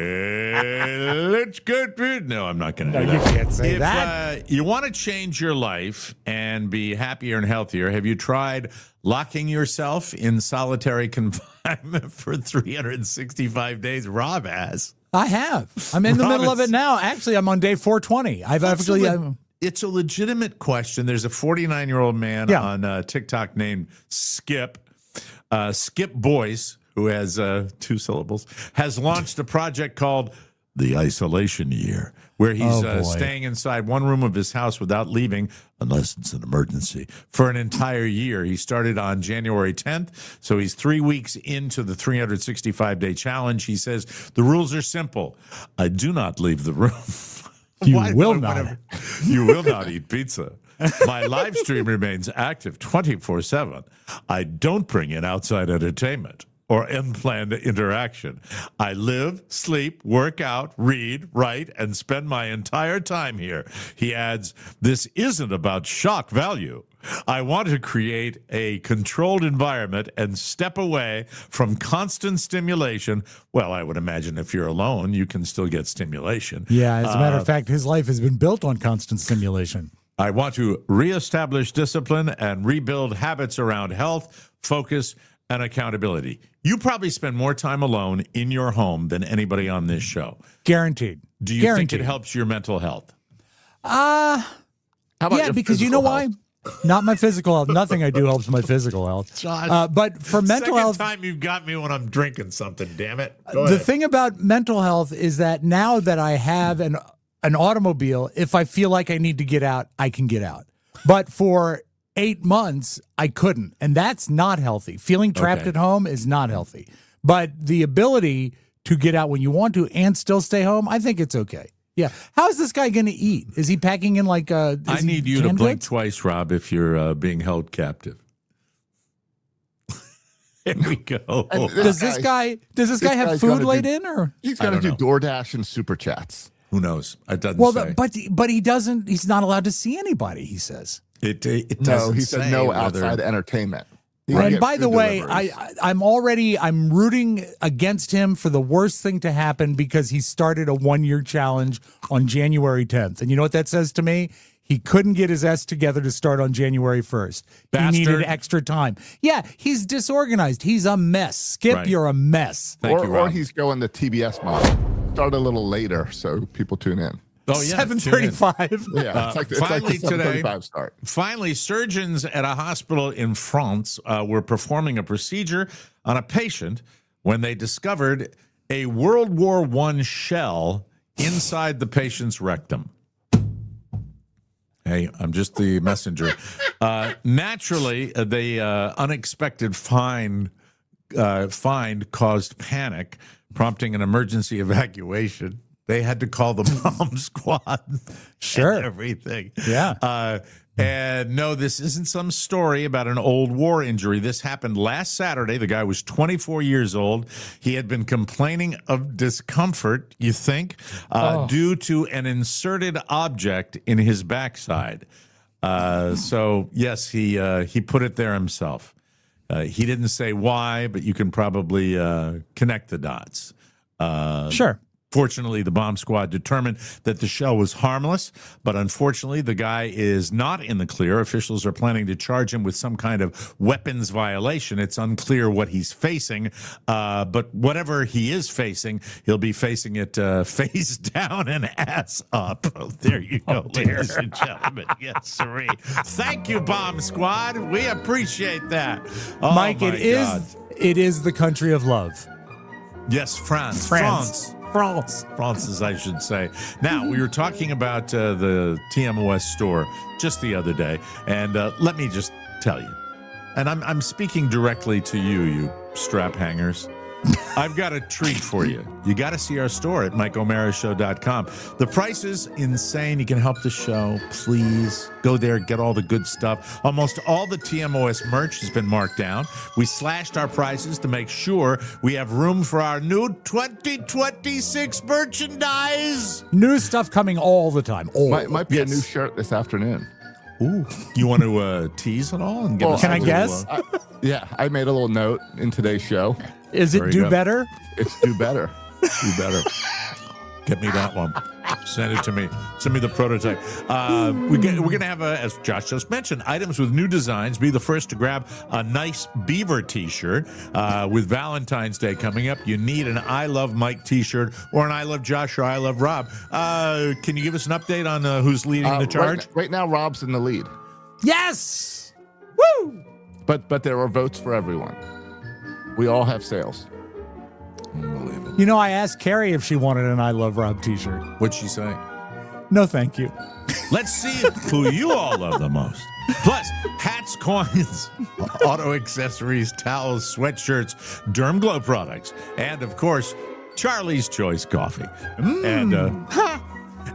Let's go through. No, I'm not going to do No, that. you can't say If that. you want to change your life and be happier and healthier, have you tried locking yourself in solitary confinement for 365 days? Rob has. I have. I'm in the Rob, middle of it it's- now. Actually, I'm on day 420. I've actually. It's a legitimate question. There's a 49-year-old man Yeah. on TikTok named Skip. Skip Boyce, who has 2 syllables, has launched a project called The Isolation Year, where he's Oh, boy. staying inside one room of his house without leaving, unless it's an emergency, for an entire year. He started on January 10th, so he's 3 weeks into the 365-day challenge. He says, the rules are simple. I do not leave the room. You Why- will why- not. whatever. You will not eat pizza. My live stream remains active 24/7. I don't bring in outside entertainment. or unplanned interaction. I live, sleep, work out, read, write, and spend my entire time here. He adds, this isn't about shock value. I want to create a controlled environment and step away from constant stimulation. Well, I would imagine if you're alone, you can still get stimulation. Yeah, as a matter of fact, his life has been built on constant stimulation. I want to reestablish discipline and rebuild habits around health, focus, and accountability. You probably spend more time alone in your home than anybody on this show. Guaranteed. Do you think it helps your mental health? How about your because you know physical why? health? Not my physical health. Nothing I do helps my physical health. But for mental health, Second time you've got me when I'm drinking something, damn it. the thing about mental health is that now that I have an automobile, if I feel like I need to get out, I can get out. But for 8 months, I couldn't. And that's not healthy. Feeling trapped at home is not healthy. But the ability to get out when you want to and still stay home, I think it's okay. Yeah. How is this guy going to eat? Is he packing in like I need you to canned blink goods? twice, Rob, if you're being held captive. Here we go. And Does this guy have guy's food gonna laid do- in or? He's I going to don't do DoorDash and Super Chats. Who knows? It doesn't Well, say. but he doesn't. He's not allowed to see anybody. He says. It No, doesn't he say said no whether- outside entertainment. He And can get by the food way, deliveries. I'm rooting against him for the worst thing to happen because he started a 1-year challenge on January 10th. And you know what that says to me? He couldn't get his S together to start on January 1st. Bastard. He needed extra time. Yeah, he's disorganized. He's a mess. Skip, Right. you're a mess. Thank you, or Rob. he's going the TBS model. Start a little later so people tune in. Oh, yeah, 7:35. Yeah, it's like finally the today- 7:35 start. Finally, surgeons at a hospital in France were performing a procedure on a patient when they discovered a World War I shell inside the patient's rectum. Hey, I'm just the messenger. Naturally, the unexpected find caused panic, prompting an emergency evacuation. They had to call the bomb squad. Sure. And everything. Yeah. And no, this isn't some story about an old war injury. This happened last Saturday. The guy was 24 years old. He had been complaining of discomfort, you think, due to an inserted object in his backside. So, yes, he put it there himself. He didn't say why, but you can probably connect the dots. Sure. Fortunately, the bomb squad determined that the shell was harmless, but unfortunately, the guy is not in the clear. Officials are planning to charge him with some kind of weapons violation. It's unclear what he's facing, but whatever he is facing, he'll be facing it face down and ass up. Oh, there you go, ladies and gentlemen. Yes, sirree. Thank you, bomb squad. We appreciate that. Oh, Mike, my God. it is the country of love. Yes, France. France, as I should say. Now, we were talking about the TMOS store just the other day, and let me just tell you, and I'm speaking directly to you, you strap hangers. I've got a treat for you. You got to see our store at MikeO'MaraShow.com. The price is insane. You can help the show. Please go there, get all the good stuff. Almost all the TMOS merch has been marked down. We slashed our prices to make sure we have room for our new 2026 merchandise. New stuff coming all the time. Might be a new shirt this afternoon. Ooh, you want to tease it all and give us Can a I little, guess? Yeah, I made a little note in today's show. Is There it you do go. better? It's do better. do better. Get me that one. Send it to me. Send me the prototype. We're going to have, as Josh just mentioned, items with new designs. Be the first to grab a nice Beaver t-shirt. With Valentine's Day coming up, you need an I Love Mike t-shirt or an I Love Josh or I Love Rob. Can you give us an update on who's leading the charge? Right now, Rob's in the lead. Yes. Woo! But there are votes for everyone. We all have sales. Unbelievable. You know, I asked Carrie if she wanted an I Love Rob t-shirt. What'd she say? No, thank you. Let's see who you all love the most. Plus, hats, coins, auto accessories, towels, sweatshirts, Derm Glow products, and, of course, Charlie's Choice coffee.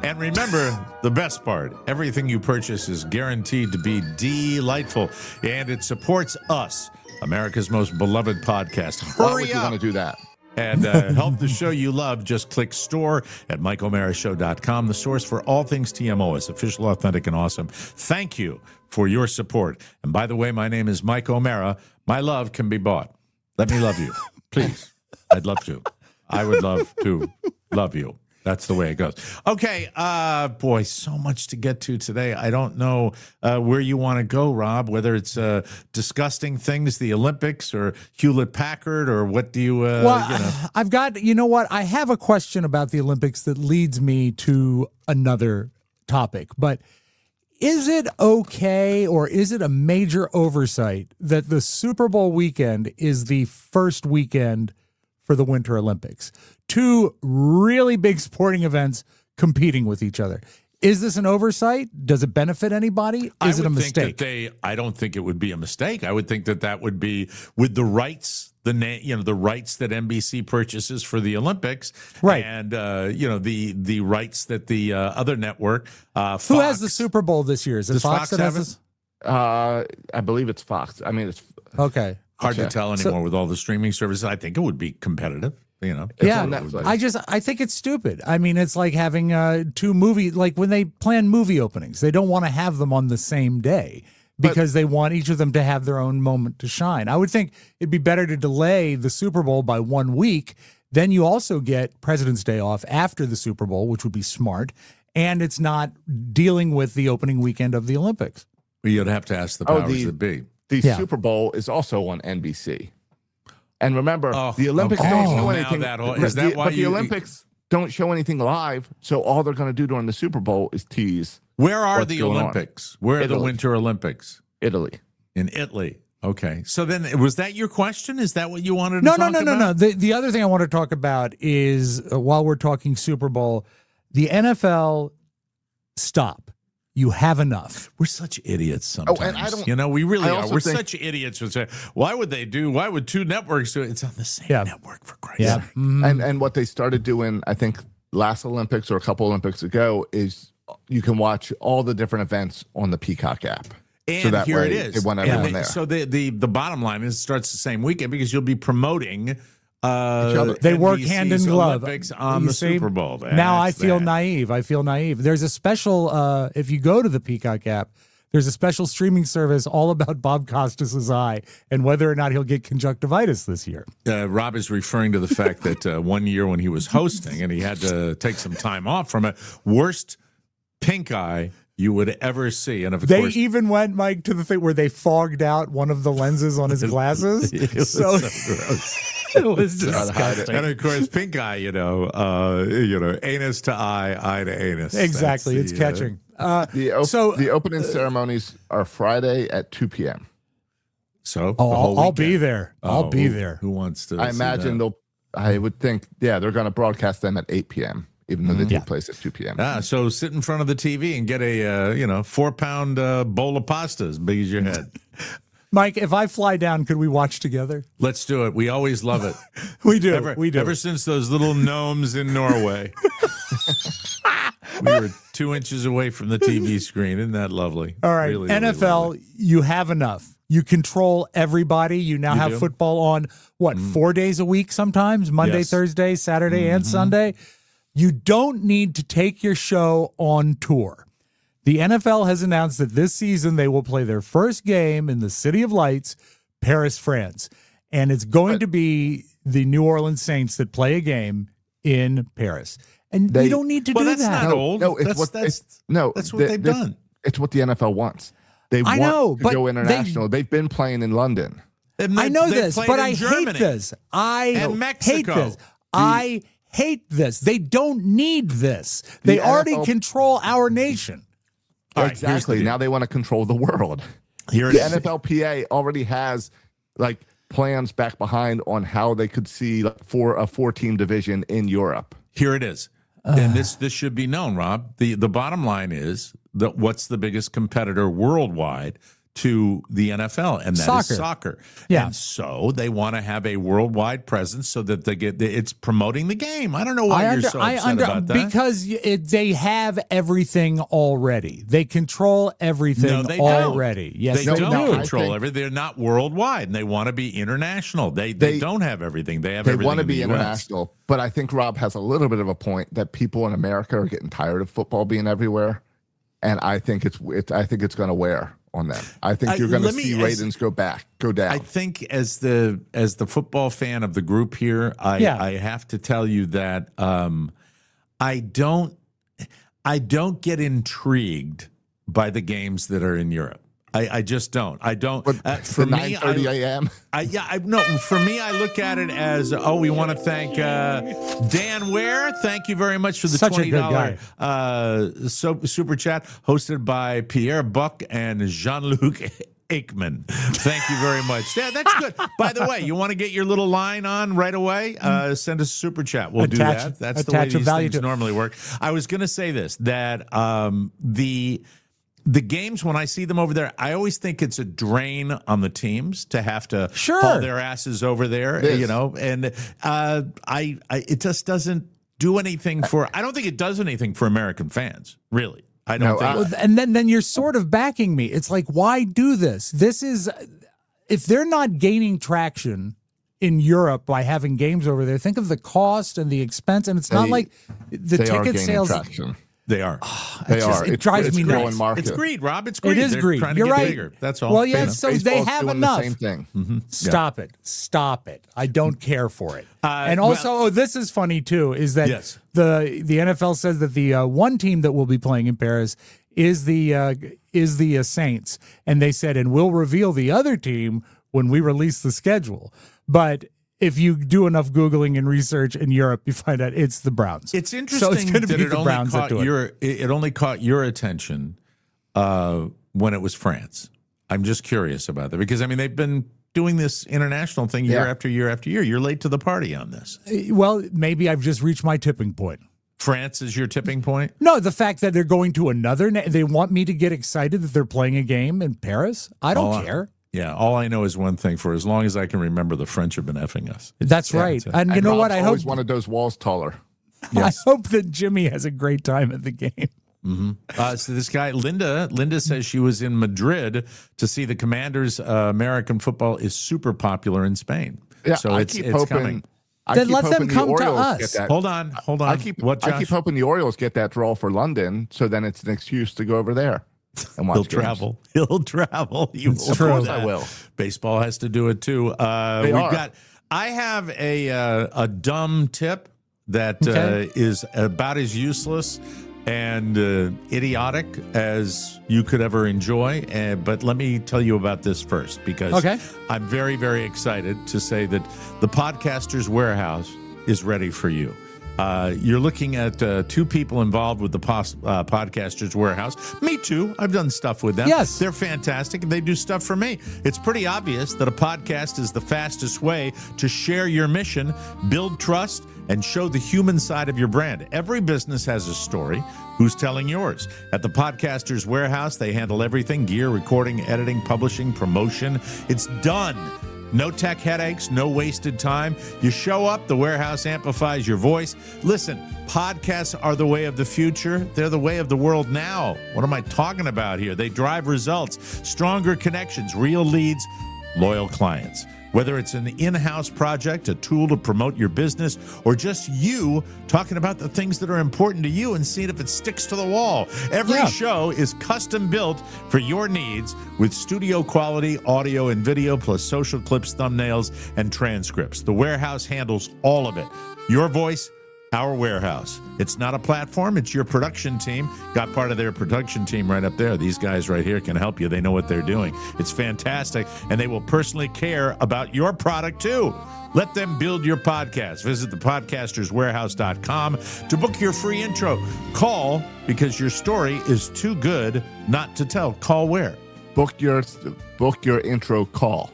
And remember, the best part, everything you purchase is guaranteed to be delightful, and it supports us, America's most beloved podcast. Why would Hurry you want to up do that? and help the show you love. Just click store at MikeO'MaraShow.com, the source for all things TMOS, official, authentic, and awesome. Thank you for your support. And by the way, my name is Mike O'Mara. My love can be bought. Let me love you, please. I'd love to. I would love to love you. That's the way it goes. Okay, boy, so much to get to today. I don't know where you want to go, Rob, whether it's disgusting things, the Olympics, or Hewlett-Packard, or what do you, I've got, you know what? I have a question about the Olympics that leads me to another topic, but is it okay or is it a major oversight that the Super Bowl weekend is the first weekend for the Winter Olympics? Two really big sporting events competing with each other. Is this an oversight? Does it benefit anybody? Is it a mistake? I don't think it would be a mistake. I would think that would be with the rights, the rights that NBC purchases for the Olympics, right? And the rights that the other network, Fox, who has the Super Bowl this year? Is it Fox that has this? I believe it's Fox. I mean, it's okay. Hard to tell anymore with all the streaming services. I think it would be competitive. Yeah, I think it's stupid. I mean, it's like having two movies, like when they plan movie openings, they don't want to have them on the same day because they want each of them to have their own moment to shine. I would think it'd be better to delay the Super Bowl by 1 week. Then you also get President's Day off after the Super Bowl, which would be smart. And it's not dealing with the opening weekend of the Olympics. Well, you'd have to ask the powers that be. The Super Bowl is also on NBC. And remember, the Olympics don't show anything. The Olympics don't show anything live, so all they're going to do during the Super Bowl is tease. Where are the Olympics? Where are the Winter Olympics? Italy. In Italy. Okay. So then, was that your question? Is that what you wanted to talk about? No. The other thing I want to talk about is, while we're talking Super Bowl, the NFL, stop. You have enough. We're such idiots sometimes. We really are. We're such idiots. Why would two networks do it? It's on the same network, for Christ's sake. Mm-hmm. And what they started doing, I think, last Olympics or a couple Olympics ago, is you can watch all the different events on the Peacock app. And so that here way it is. They want everyone there. So the bottom line is it starts the same weekend because you'll be promoting they work hand in glove Olympics on the Super Bowl. Now I feel naive. There's a special, if you go to the Peacock app, there's a special streaming service all about Bob Costas' eye and whether or not he'll get conjunctivitis this year. Rob is referring to the fact that 1 year when he was hosting and he had to take some time off from it, worst pink eye you would ever see. And of course, even went, Mike, to the thing where they fogged out one of the lenses on his glasses. It was so gross. It was disgusting. And of course, pink eye, anus to eye to anus. Exactly. It's catching. The opening ceremonies are Friday at 2 p.m. So I'll be there. I'll be there. Who wants to? I imagine I would think, they're going to broadcast them at 8 p.m. Even though they take place at 2 p.m. So sit in front of the TV and get a 4-pound bowl of pasta as big as your head. Mike, if I fly down, could we watch together? Let's do it. We always love it. We do. We do. Ever since those little gnomes in Norway. We were 2 inches away from the TV screen. Isn't that lovely? All right. Really, NFL, really lovely. You have enough. You control everybody. You now have football on, 4 days a week sometimes? Monday, Thursday, Saturday, and Sunday? You don't need to take your show on tour. The NFL has announced that this season they will play their first game in the City of Lights, Paris, France. And it's going to be the New Orleans Saints that play a game in Paris. And you don't need to do that's that. Not old. No, that's what they've done. It's what the NFL wants. They want to go international. They've been playing in London. I know this, but I hate this. And Mexico. Hate this. I hate this. They don't need this. They already control our nation. Exactly. Now they want to control the world. The NFLPA already has plans back behind on how they could see for a 4-team division in Europe. Here it is. And this should be known, Rob. The bottom line is that what's the biggest competitor worldwide to the NFL, and that is soccer. Yeah. And so they want to have a worldwide presence so that it's promoting the game. I don't know why you're so upset about that. Because they have everything already. They control everything already. Don't. Yes, they they don't do. control everything. They're not worldwide, and they want to be international. They don't have everything. They have everything. They want to in be the US. international, but I think Rob has a little bit of a point that people in America are getting tired of football being everywhere, and I think it's going to wear on them. I think you're going to see ratings go down. I think as the football fan of the group here, I have to tell you that I don't get intrigued by the games that are in Europe. I just don't. I don't. For me, 9:30 a.m. For me, I look at it as, we want to thank Dan Ware. Thank you very much for the $20 super chat, hosted by Pierre Buck and Jean-Luc Aikman. Thank you very much. Yeah, that's good. By the way, you want to get your little line on right away? Send us a super chat. We'll do that. That's the way these things normally work. I was going to say this, that the games, when I see them over there, I always think it's a drain on the teams to have to haul their asses over there, and it just doesn't do anything I don't think it does anything for American fans, really. I don't think. And then you're sort of backing me. It's like, why do this? This is, if they're not gaining traction in Europe by having games over there, think of the cost and the expense, and it's not like the ticket sales. Traction. They are. It drives me nuts. It's greed, Rob. It's greed. It is They're greed. trying to You're get right. bigger. That's all. Well, yeah, so they have enough. The same thing. Mm-hmm. Stop it. I don't care for it. And also, this is funny too, is that the NFL says that the one team that will be playing in Paris is the Saints, and they said, and we'll reveal the other team when we release the schedule. But if you do enough Googling and research in Europe, you find out it's the Browns. It's interesting that it only caught your attention when it was France. I'm just curious about that because, they've been doing this international thing year after year after year. You're late to the party on this. Well, maybe I've just reached my tipping point. France is your tipping point? No, the fact that they're going to they want me to get excited that they're playing a game in Paris. I don't care. Yeah, all I know is one thing. For as long as I can remember, the French have been effing us. That's right. And you know what? I hope always wanted those walls taller. Yes. I hope that Jimmy has a great time at the game. Mm-hmm. So this guy, Linda says she was in Madrid to see the Commanders. American football is super popular in Spain. Yeah, so it's coming. Then let them come to us. Hold on. I keep hoping the Orioles get that draw for London, so then it's an excuse to go over there. And watch He'll travel. Of course I will. Baseball has to do it too. I have a dumb tip that is about as useless and idiotic as you could ever enjoy. But let me tell you about this first, because I'm very, very excited to say that the Podcaster's Warehouse is ready for you. You're looking at two people involved with the Podcaster's Warehouse. Me too. I've done stuff with them. Yes. They're fantastic. They do stuff for me. It's pretty obvious that a podcast is the fastest way to share your mission, build trust, and show the human side of your brand. Every business has a story. Who's telling yours? At the Podcaster's Warehouse, they handle everything: gear, recording, editing, publishing, promotion. It's done. No tech headaches, no wasted time. You show up, the warehouse amplifies your voice. Listen, podcasts are the way of the future. They're the way of the world now. What am I talking about here? They drive results, stronger connections, real leads, loyal clients. Whether it's an in-house project, a tool to promote your business, or just you talking about the things that are important to you and seeing if it sticks to the wall. Every show is custom built for your needs with studio quality audio and video, plus social clips, thumbnails, and transcripts. The warehouse handles all of it. Your voice, our warehouse. It's not a platform, it's your production team. Got part of their production team right up there. These guys right here can help you. They know what they're doing. It's fantastic, and they will personally care about your product too. Let them build your podcast. Visit thepodcasterswarehouse.com to book your free intro. Call because your story is too good not to tell. Call where? Book your intro call.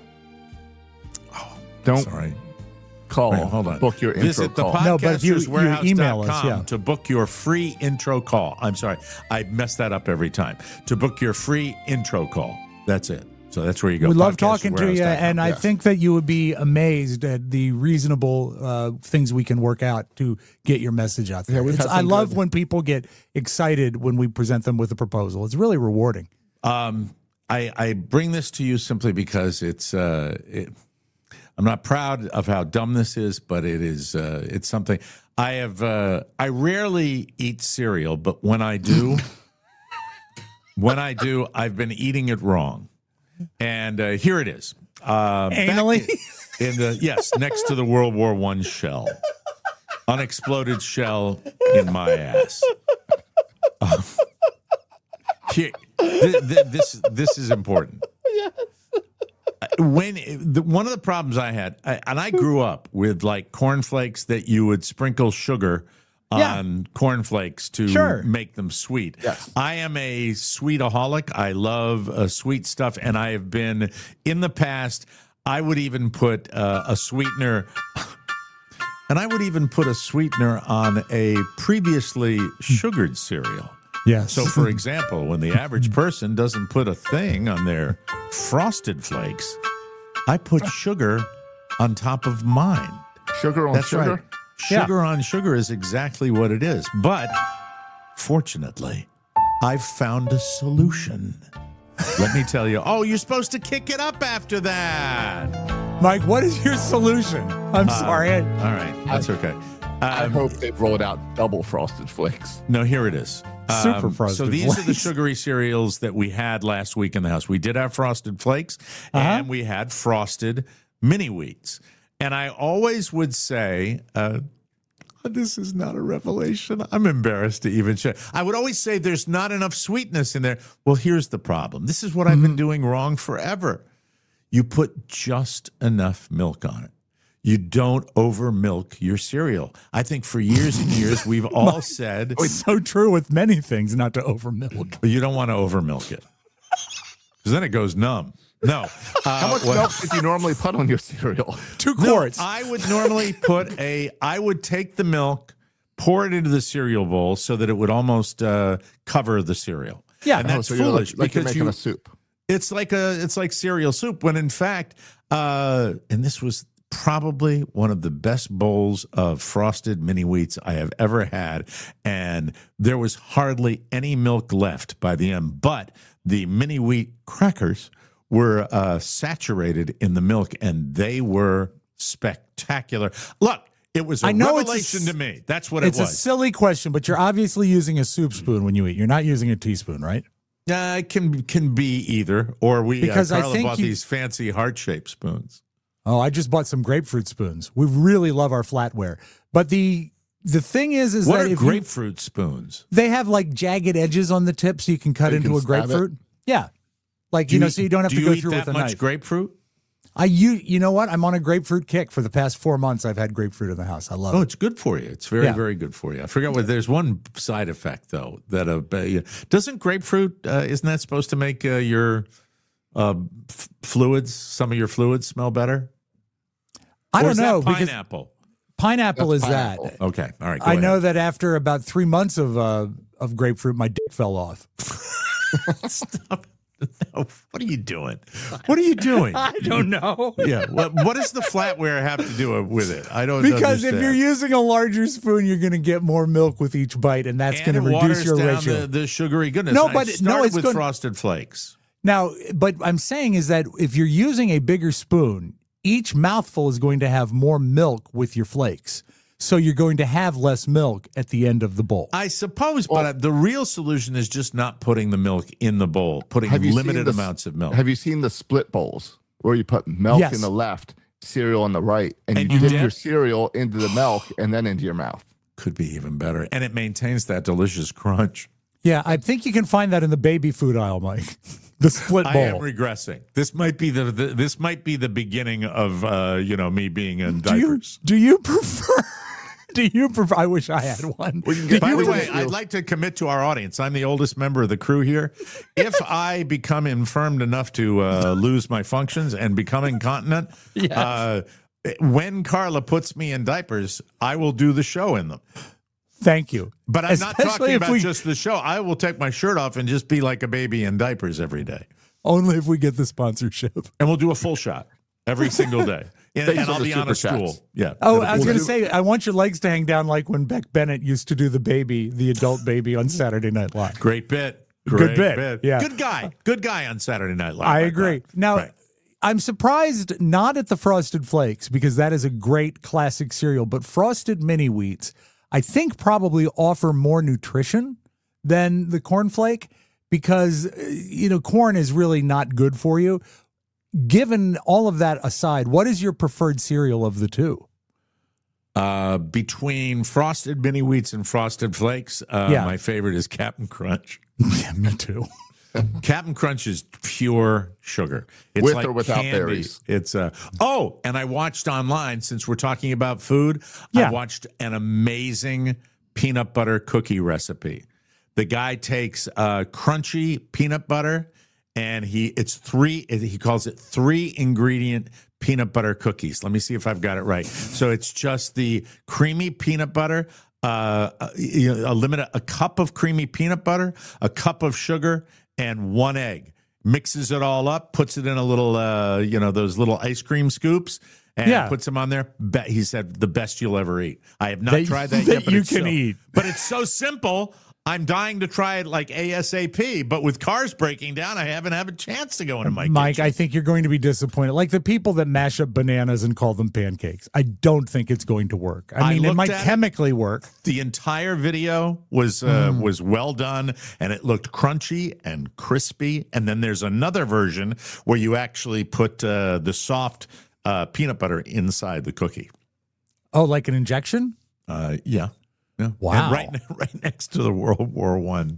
Oh, don't sorry. Call. Right, hold on. Book your intro Visit call. thepodcasterswarehouse.com email us, to book your free intro call. I'm sorry. I mess that up every time. To book your free intro call. That's it. So that's where you go. We love talking to you, and I Yes. think that you would be amazed at the reasonable things we can work out to get your message out there. Yeah, we've had I some love good- when people get excited when we present them with a proposal. It's really rewarding. I bring this to you simply because I'm not proud of how dumb this is, but it's something. I rarely eat cereal, but when I do, I've been eating it wrong. And here it is. Anally? Yes, next to the World War I shell. Unexploded shell in my ass. Here, this is important. Yes. One of the problems I had, and I grew up with like cornflakes that you would sprinkle sugar on cornflakes to make them sweet. Yes. I am a sweetaholic. I love sweet stuff, and I have been in the past. I would even put a sweetener. And I would even put a sweetener on a previously sugared cereal. Yes. So, for example, when the average person doesn't put a thing on their Frosted Flakes, I put sugar on top of mine. Sugar on That's sugar? right. Sugar on sugar is exactly what it is. But fortunately, I've found a solution. Let me tell you. Oh, you're supposed to kick it up after that. Mike, what is your solution? I'm sorry. All right. That's okay. I hope they've rolled out double Frosted Flakes. No, here it is. Super Frosted So these are the Flakes. sugary cereals that we had last week in the house. We did have Frosted Flakes, and we had Frosted Mini Wheats. And I always would say, this is not a revelation. I'm embarrassed to even share. I would always say there's not enough sweetness in there. Well, here's the problem. This is what I've been doing wrong forever. You put just enough milk on it. You don't over milk your cereal. I think for years and years we've all said It's so true with many things not to over milk. you don't want to over milk it because then it goes numb. No. How much milk did you normally put on your cereal? 2 No, quarts. I would normally I would take the milk, pour it into the cereal bowl so that it would almost cover the cereal. Yeah. And that's so you're foolish like you're because making a soup. it's like cereal soup when in fact, and this was probably one of the best bowls of Frosted Mini Wheats I have ever had. And there was hardly any milk left by the end, but the mini wheat crackers were saturated in the milk and they were spectacular. Look, it was a I know revelation to me. That's what it It's a was. silly question, but you're obviously using a soup spoon when you eat. You're not using a teaspoon, right? It can be either, or we Because I Carla think bought these fancy heart-shaped spoons. Oh, I just bought some grapefruit spoons. We really love our flatware. But the thing is What that are if grapefruit spoons? they have like jagged edges on the tip so you can cut You into can a stab it? grapefruit. Yeah. Like, so you don't have to go through eat with that a much knife. grapefruit? You know what? I'm on a grapefruit kick. For the past 4 months, I've had grapefruit in the house. I love Oh, it. it's good for you. It's very, Yeah. very good for you. I forgot what. There's one side effect though that doesn't grapefruit. Isn't that supposed to make your fluids, some of your fluids, smell better? I Or don't is know. that because pineapple. pineapple That's is pineapple. that. Okay, all right. Go I ahead. know that after about 3 months of grapefruit, my dick fell off. Stop. No, what are you doing? What are you doing? I don't know. Yeah. What does the flatware have to do with it? I don't Because if understand. you're using a larger spoon, you're going to get more milk with each bite, and that's going to And it reduce waters your down ratio. the sugary goodness. No, I but- started no, it's with good. Frosted Flakes. Now, but I'm saying is that if you're using a bigger spoon, each mouthful is going to have more milk with your flakes. So you're going to have less milk at the end of the bowl. I suppose, but the real solution is just not putting the milk in the bowl, putting Have you limited seen the- amounts of milk. Have you seen the split bowls where you put milk Yes. in the left, cereal on the right, and And you you dip dip? your cereal into the milk and then into your mouth? Could be even better. And it maintains that delicious crunch. Yeah, I think you can find that in the baby food aisle, Mike. The split I am bowl. regressing. This might be this might be the beginning of me being in Do you diapers. prefer? Do you prefer? I wish I had one. We can get By back the to way, the- I'd like to commit to our audience. I'm the oldest member of the crew here. If I become infirmed enough to lose my functions and become incontinent, when Carla puts me in diapers, I will do the show in them. Thank you. But I'm not Especially talking if about just the show. I will take my shirt off and just be like a baby in diapers every day. Only if we get the sponsorship. And we'll do a full shot every single day. And I'll be on a stool. Yeah. Oh, I was going to say, I want your legs to hang down like when Beck Bennett used to do the adult baby on Saturday Night Live. Great bit. Good bit. Yeah. Good guy on Saturday Night Live. I agree. Now, right. I'm surprised not at the Frosted Flakes because that is a great classic cereal, but Frosted Mini Wheats, I think probably offer more nutrition than the Corn Flake because, corn is really not good for you. Given all of that aside, what is your preferred cereal of the two? Between Frosted Mini Wheats and Frosted Flakes, my favorite is Captain Crunch. Yeah, me too. Captain Crunch is pure sugar. It's with like or without candy. berries. It's and I watched online, since we're talking about food, I watched an amazing peanut butter cookie recipe. The guy takes crunchy peanut butter and he calls it 3 ingredient peanut butter cookies. Let me see if I've got it right. So it's just the creamy peanut butter, a cup of creamy peanut butter, a cup of sugar, and 1 egg. Mixes it all up, puts it in a little, those little ice cream scoops, and puts them on there. He said the best you'll ever eat. I have not tried that yet, but you can eat. But it's so simple. I'm dying to try it like ASAP, but with cars breaking down, I haven't had a chance to go into my Mike, kitchen. I think you're going to be disappointed. Like the people that mash up bananas and call them pancakes. I don't think it's going to work. I mean, it might chemically work. The entire video was well done, and it looked crunchy and crispy. And then there's another version where you actually put the soft peanut butter inside the cookie. Oh, like an injection? Yeah. Yeah. Wow. And right next to the World War I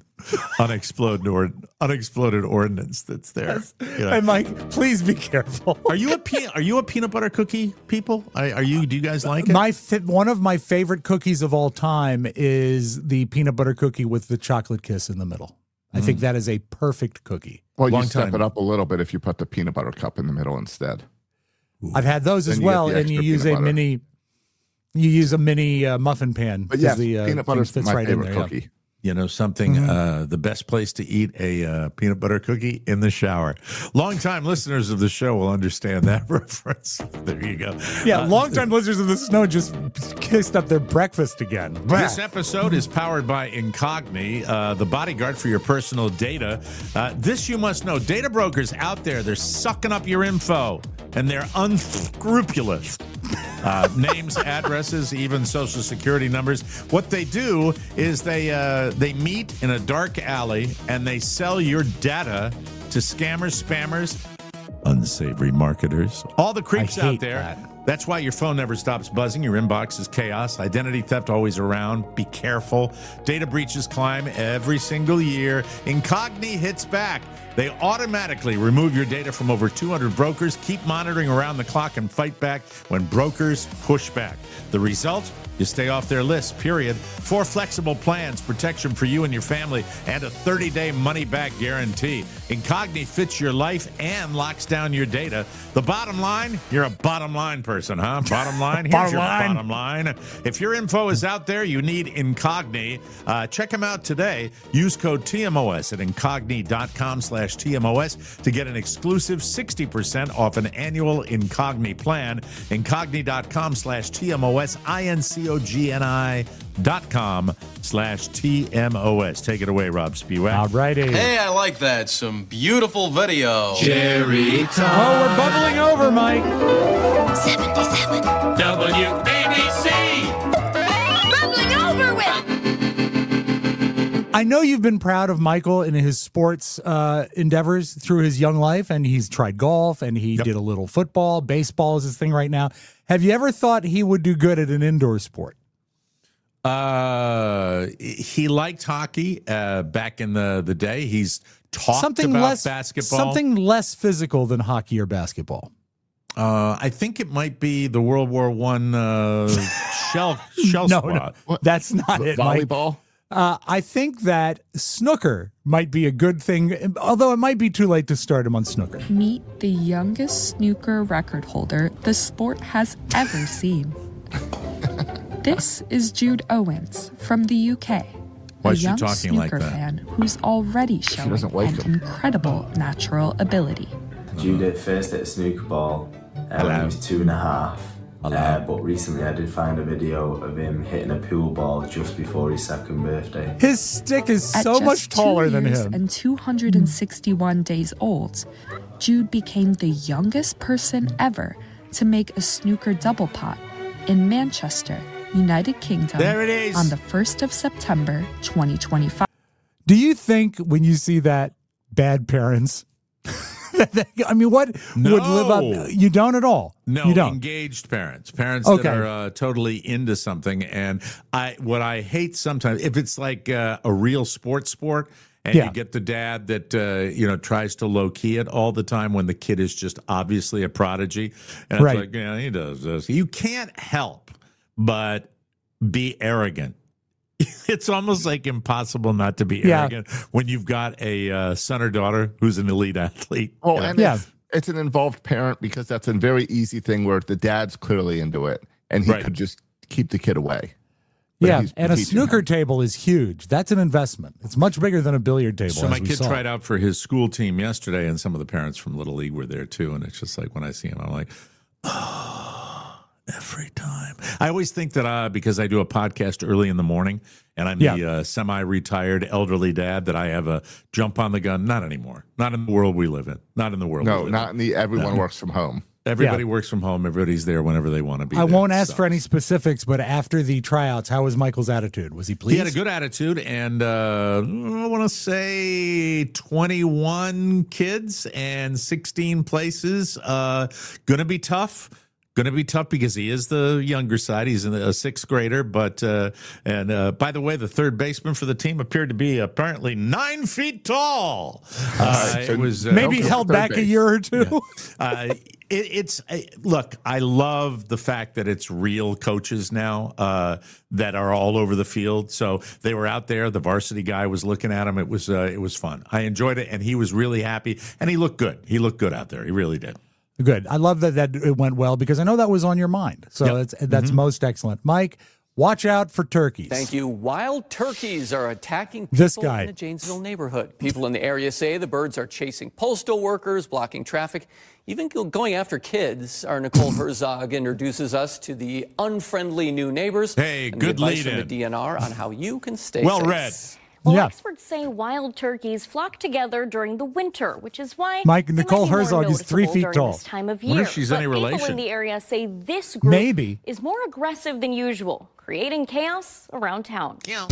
unexploded ordnance that's there. And Mike, please be careful. Are you a peanut butter cookie people? Do you guys like it? One of my favorite cookies of all time is the peanut butter cookie with the chocolate kiss in the middle. I think that is a perfect cookie. Well, you step it up a little bit if you put the peanut butter cup in the middle instead. I've had those as well, and you use a mini. You use a mini muffin pan. But yes, the peanut butter is my favorite there, cookie. Yeah. You know something? The best place to eat a peanut butter cookie? In the shower. Longtime listeners of the show will understand that reference. There you go. Yeah, longtime listeners of the Snow just kissed up their breakfast again. This episode is powered by Incogni, the bodyguard for your personal data. This you must know. Data brokers out there, they're sucking up your info, and they're unscrupulous. Names, addresses, even social security numbers. What they do is they meet in a dark alley and they sell your data to scammers, spammers, unsavory marketers, all the creeps out there. That's why your phone never stops buzzing. Your inbox is chaos. Identity theft always around. Be careful. Data breaches climb every single year. Incogni hits back. They automatically remove your data from over 200 brokers. Keep monitoring around the clock and fight back when brokers push back. The result? You stay off their list, period. 4 flexible plans, protection for you and your family, and a 30-day money-back guarantee. Incogni fits your life and locks down your data. The bottom line? You're a bottom line person, huh? Bottom line? Here's your bottom line. If your info is out there, you need Incogni. Check them out today. Use code TMOS at incogni.com/TMOS to get an exclusive 60% off an annual Incogni plan. Incogni.com/TMOS, INCOGNI.com/TMOS. Take it away, Rob Spiewak. All righty. Hey, I like that. Some beautiful video. Jerry Tom. Oh, we're bubbling over, Mike. 77. WABC. Bubbling over with. I know you've been proud of Michael in his sports endeavors through his young life, and he's tried golf, and he did a little football. Baseball is his thing right now. Have you ever thought he would do good at an indoor sport? He liked hockey back in the day. He's talked about basketball. Something less physical than hockey or basketball. I think it might be the World War I shell squad. No, that's not it, Volleyball? I think that snooker might be a good thing, although it might be too late to start him on snooker. Meet the youngest snooker record holder the sport has ever seen. This is Jude Owens from the UK. Why a is she young talking like snooker that? fan who's already showing doesn't like an him. incredible natural ability. Jude first hit a snooker ball when he was 2.5. But recently I did find a video of him hitting a pool ball just before his 2nd birthday. His stick is At so just much taller 2 than years him. and 261 days old, Jude became the youngest person ever to make a snooker double pot in Manchester, United Kingdom, There it is. on the 1st of September, 2025. Do you think when you see that, bad parents? I mean, what would live up? You don't at all. No, you don't. engaged parents Okay. that are totally into something. And what I hate sometimes, if it's like a real sport, and you get the dad that tries to low key it all the time when the kid is just obviously a prodigy, and it's like, yeah, he does this. You can't help but be arrogant. It's almost like impossible not to be arrogant when you've got a son or daughter who's an elite athlete. Oh, and it's an involved parent because that's a very easy thing where the dad's clearly into it and he could just keep the kid away. But and a snooker table is huge. That's an investment. It's much bigger than a billiard table. So my kid tried out for his school team yesterday, and some of the parents from Little League were there too. And it's just like when I see him, I'm like, every time. I always think that because I do a podcast early in the morning and I'm the semi-retired elderly dad, that I have a jump on the gun. Not anymore. Not in the world we live in. Not in the world. No, not in the everyone works from home. Everybody works from home. Everybody's there whenever they want to be. I won't ask for any specifics, but after the tryouts, how was Michael's attitude? Was he pleased? He had a good attitude, and I want to say 21 kids and 16 places. Going to be tough. Going to be tough because he is the younger side. He's a sixth grader, but by the way, the third baseman for the team appeared to be apparently 9 feet tall. It was maybe held back a year or two. Look, I love the fact that it's real coaches now that are all over the field. So they were out there. The varsity guy was looking at him. It was fun. I enjoyed it, and he was really happy, and he looked good. He looked good out there. He really did. Good. I love that it went well because I know that was on your mind. So that's most excellent. Mike, watch out for turkeys. Thank you. Wild turkeys are attacking This people guy. in the Janesville neighborhood. People in the area say the birds are chasing postal workers, blocking traffic, even going after kids. Our Nicole Herzog introduces us to the unfriendly new neighbors. Hey, and good the advice lead-in. from the DNR on how you can stay Well safe. read. Well, experts say wild turkeys flock together during the winter, which is why Mike, they Nicole might be more Herzog is 3 noticeable feet during tall. This time of Wonder year. if she's But any people relation. in the area say this group Maybe. is more aggressive than usual, creating chaos around town. Yeah.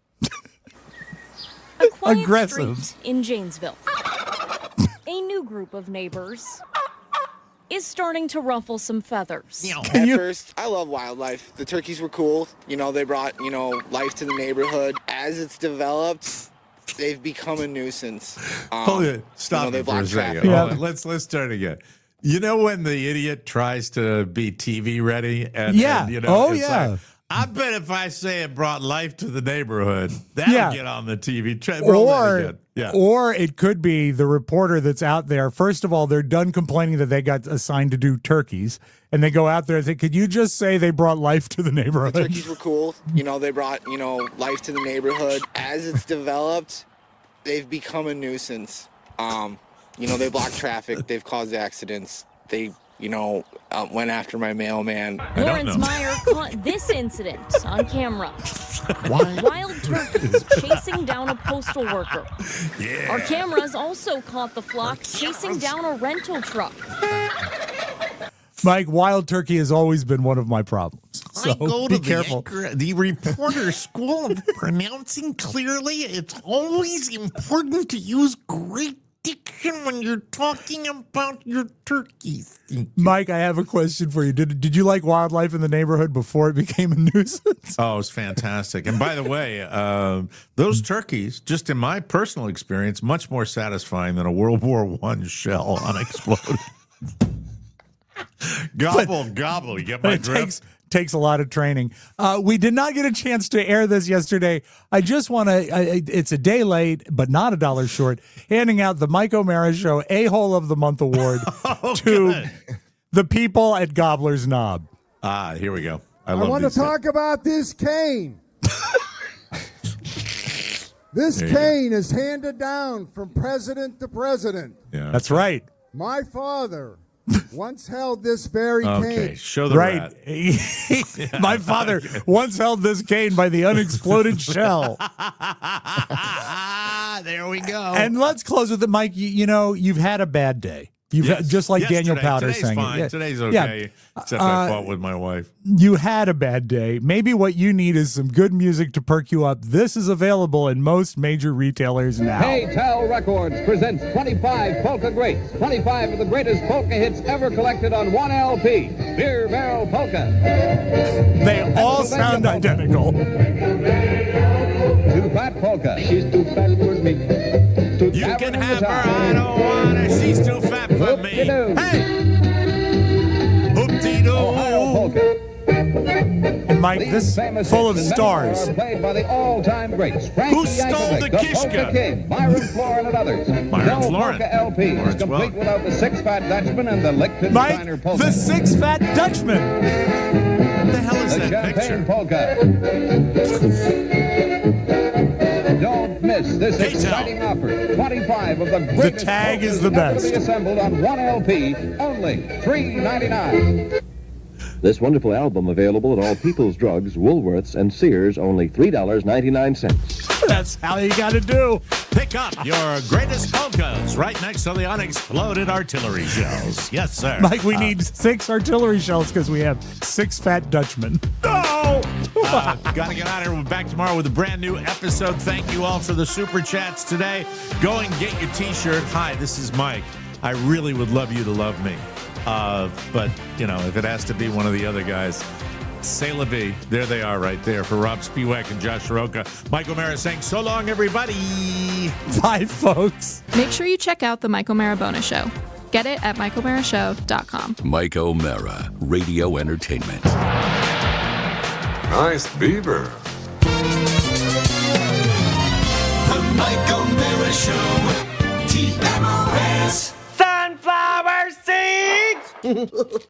A quiet Aggressive. street in Janesville. A new group of neighbors is starting to ruffle some feathers. At first, I love wildlife. The turkeys were cool. They brought, life to the neighborhood. As it's developed, they've become a nuisance. Hold it. Stop they it for a block second. traffic. Hold it. Let's start again. You know when the idiot tries to be TV ready? And, Yeah. and, Oh, it's yeah. like, I bet if I say it brought life to the neighborhood, that'll Yeah. get on the TV. Roll that again. Yeah. Or it could be the reporter that's out there. First of all, they're done complaining that they got assigned to do turkeys, and they go out there and say, could you just say they brought life to the neighborhood? The turkeys were cool. They brought, life to the neighborhood. As it's developed, they've become a nuisance. They block traffic. They've caused accidents. They, went after my mailman. Lawrence Meyer caught this incident on camera. Wild turkeys chasing down a postal worker. Yeah. Our cameras also caught the flock chasing down a rental truck. Mike, wild turkey has always been one of my problems. So I go be to careful. the reporter school of pronouncing clearly. It's always important to use great diction when you're talking about your turkeys. Mike, I have a question for you. Did you like wildlife in the neighborhood before it became a nuisance? Oh, it's fantastic. And by the way, those turkeys, just in my personal experience, much more satisfying than a World War I shell unexploded. Gobble. You get my drift? Takes a lot of training. We did not get a chance to air this yesterday. I just want to, it's a day late, but not a dollar short, handing out the Mike O'Mara Show A-Hole of the Month Award to the people at Gobbler's Knob. Here we go. I want to talk about this cane. This cane is handed down from president to president. Yeah. That's right. My father once held this very Okay, cane. show the rat. My father once held this cane by the unexploded shell. There we go. And let's close with it, Mike. You know, you've had a bad day. You've had, just like Daniel Powder Today's saying. fine. Yeah. Today's okay. Except I fought with my wife. You had a bad day. Maybe what you need is some good music to perk you up. This is available in most major retailers now. K-Tel Records presents 25 polka greats. 25 of the greatest polka hits ever collected on one LP. Beer Barrel Polka. They all sound identical. Too Fat Polka. She's too fat for me. You can have her. I don't want her. She's too fat for me. Hey! Hoop-dee-doo. Ohio Polka. And Mike, this is full of stars. Played by the all-time greats. Frankie Who stole the Yankovic, Kishka? Polka King, Myron Florin, and others. Myron No Florin. Polka LP is Lawrence complete Welk. without the Six Fat Dutchman and the Lichten Mike, Designer Polka. the Six Fat Dutchman. What the hell is The that Champagne picture? Polka. Don't miss this K-Tel. exciting offer. 25 of the greatest tag polkas is the ever best. to be assembled on one LP, only $3.99. This wonderful album available at all People's Drugs, Woolworths, and Sears, only $3.99. That's how you got to do. Pick up your greatest polkas right next to the unexploded artillery shells. Yes, sir. Mike, we need 6 artillery shells because we have 6 Fat Dutchmen. No! Got to get out of here. We're back tomorrow with a brand new episode. Thank you all for the super chats today. Go and get your T-shirt. Hi, this is Mike. I really would love you to love me. But, you know, if it has to be one of the other guys, c'est la vie. There they are right there for Rob Spiewak and Josh Soroka. Mike O'Mara saying so long, everybody. Bye, folks. Make sure you check out the Mike O'Mara Bonus Show. Get it at MikeO'MaraShow.com. Mike O'Mara, Radio Entertainment. Nice beaver. The Mike O'Mara Show. TMOS. Sunflower seeds!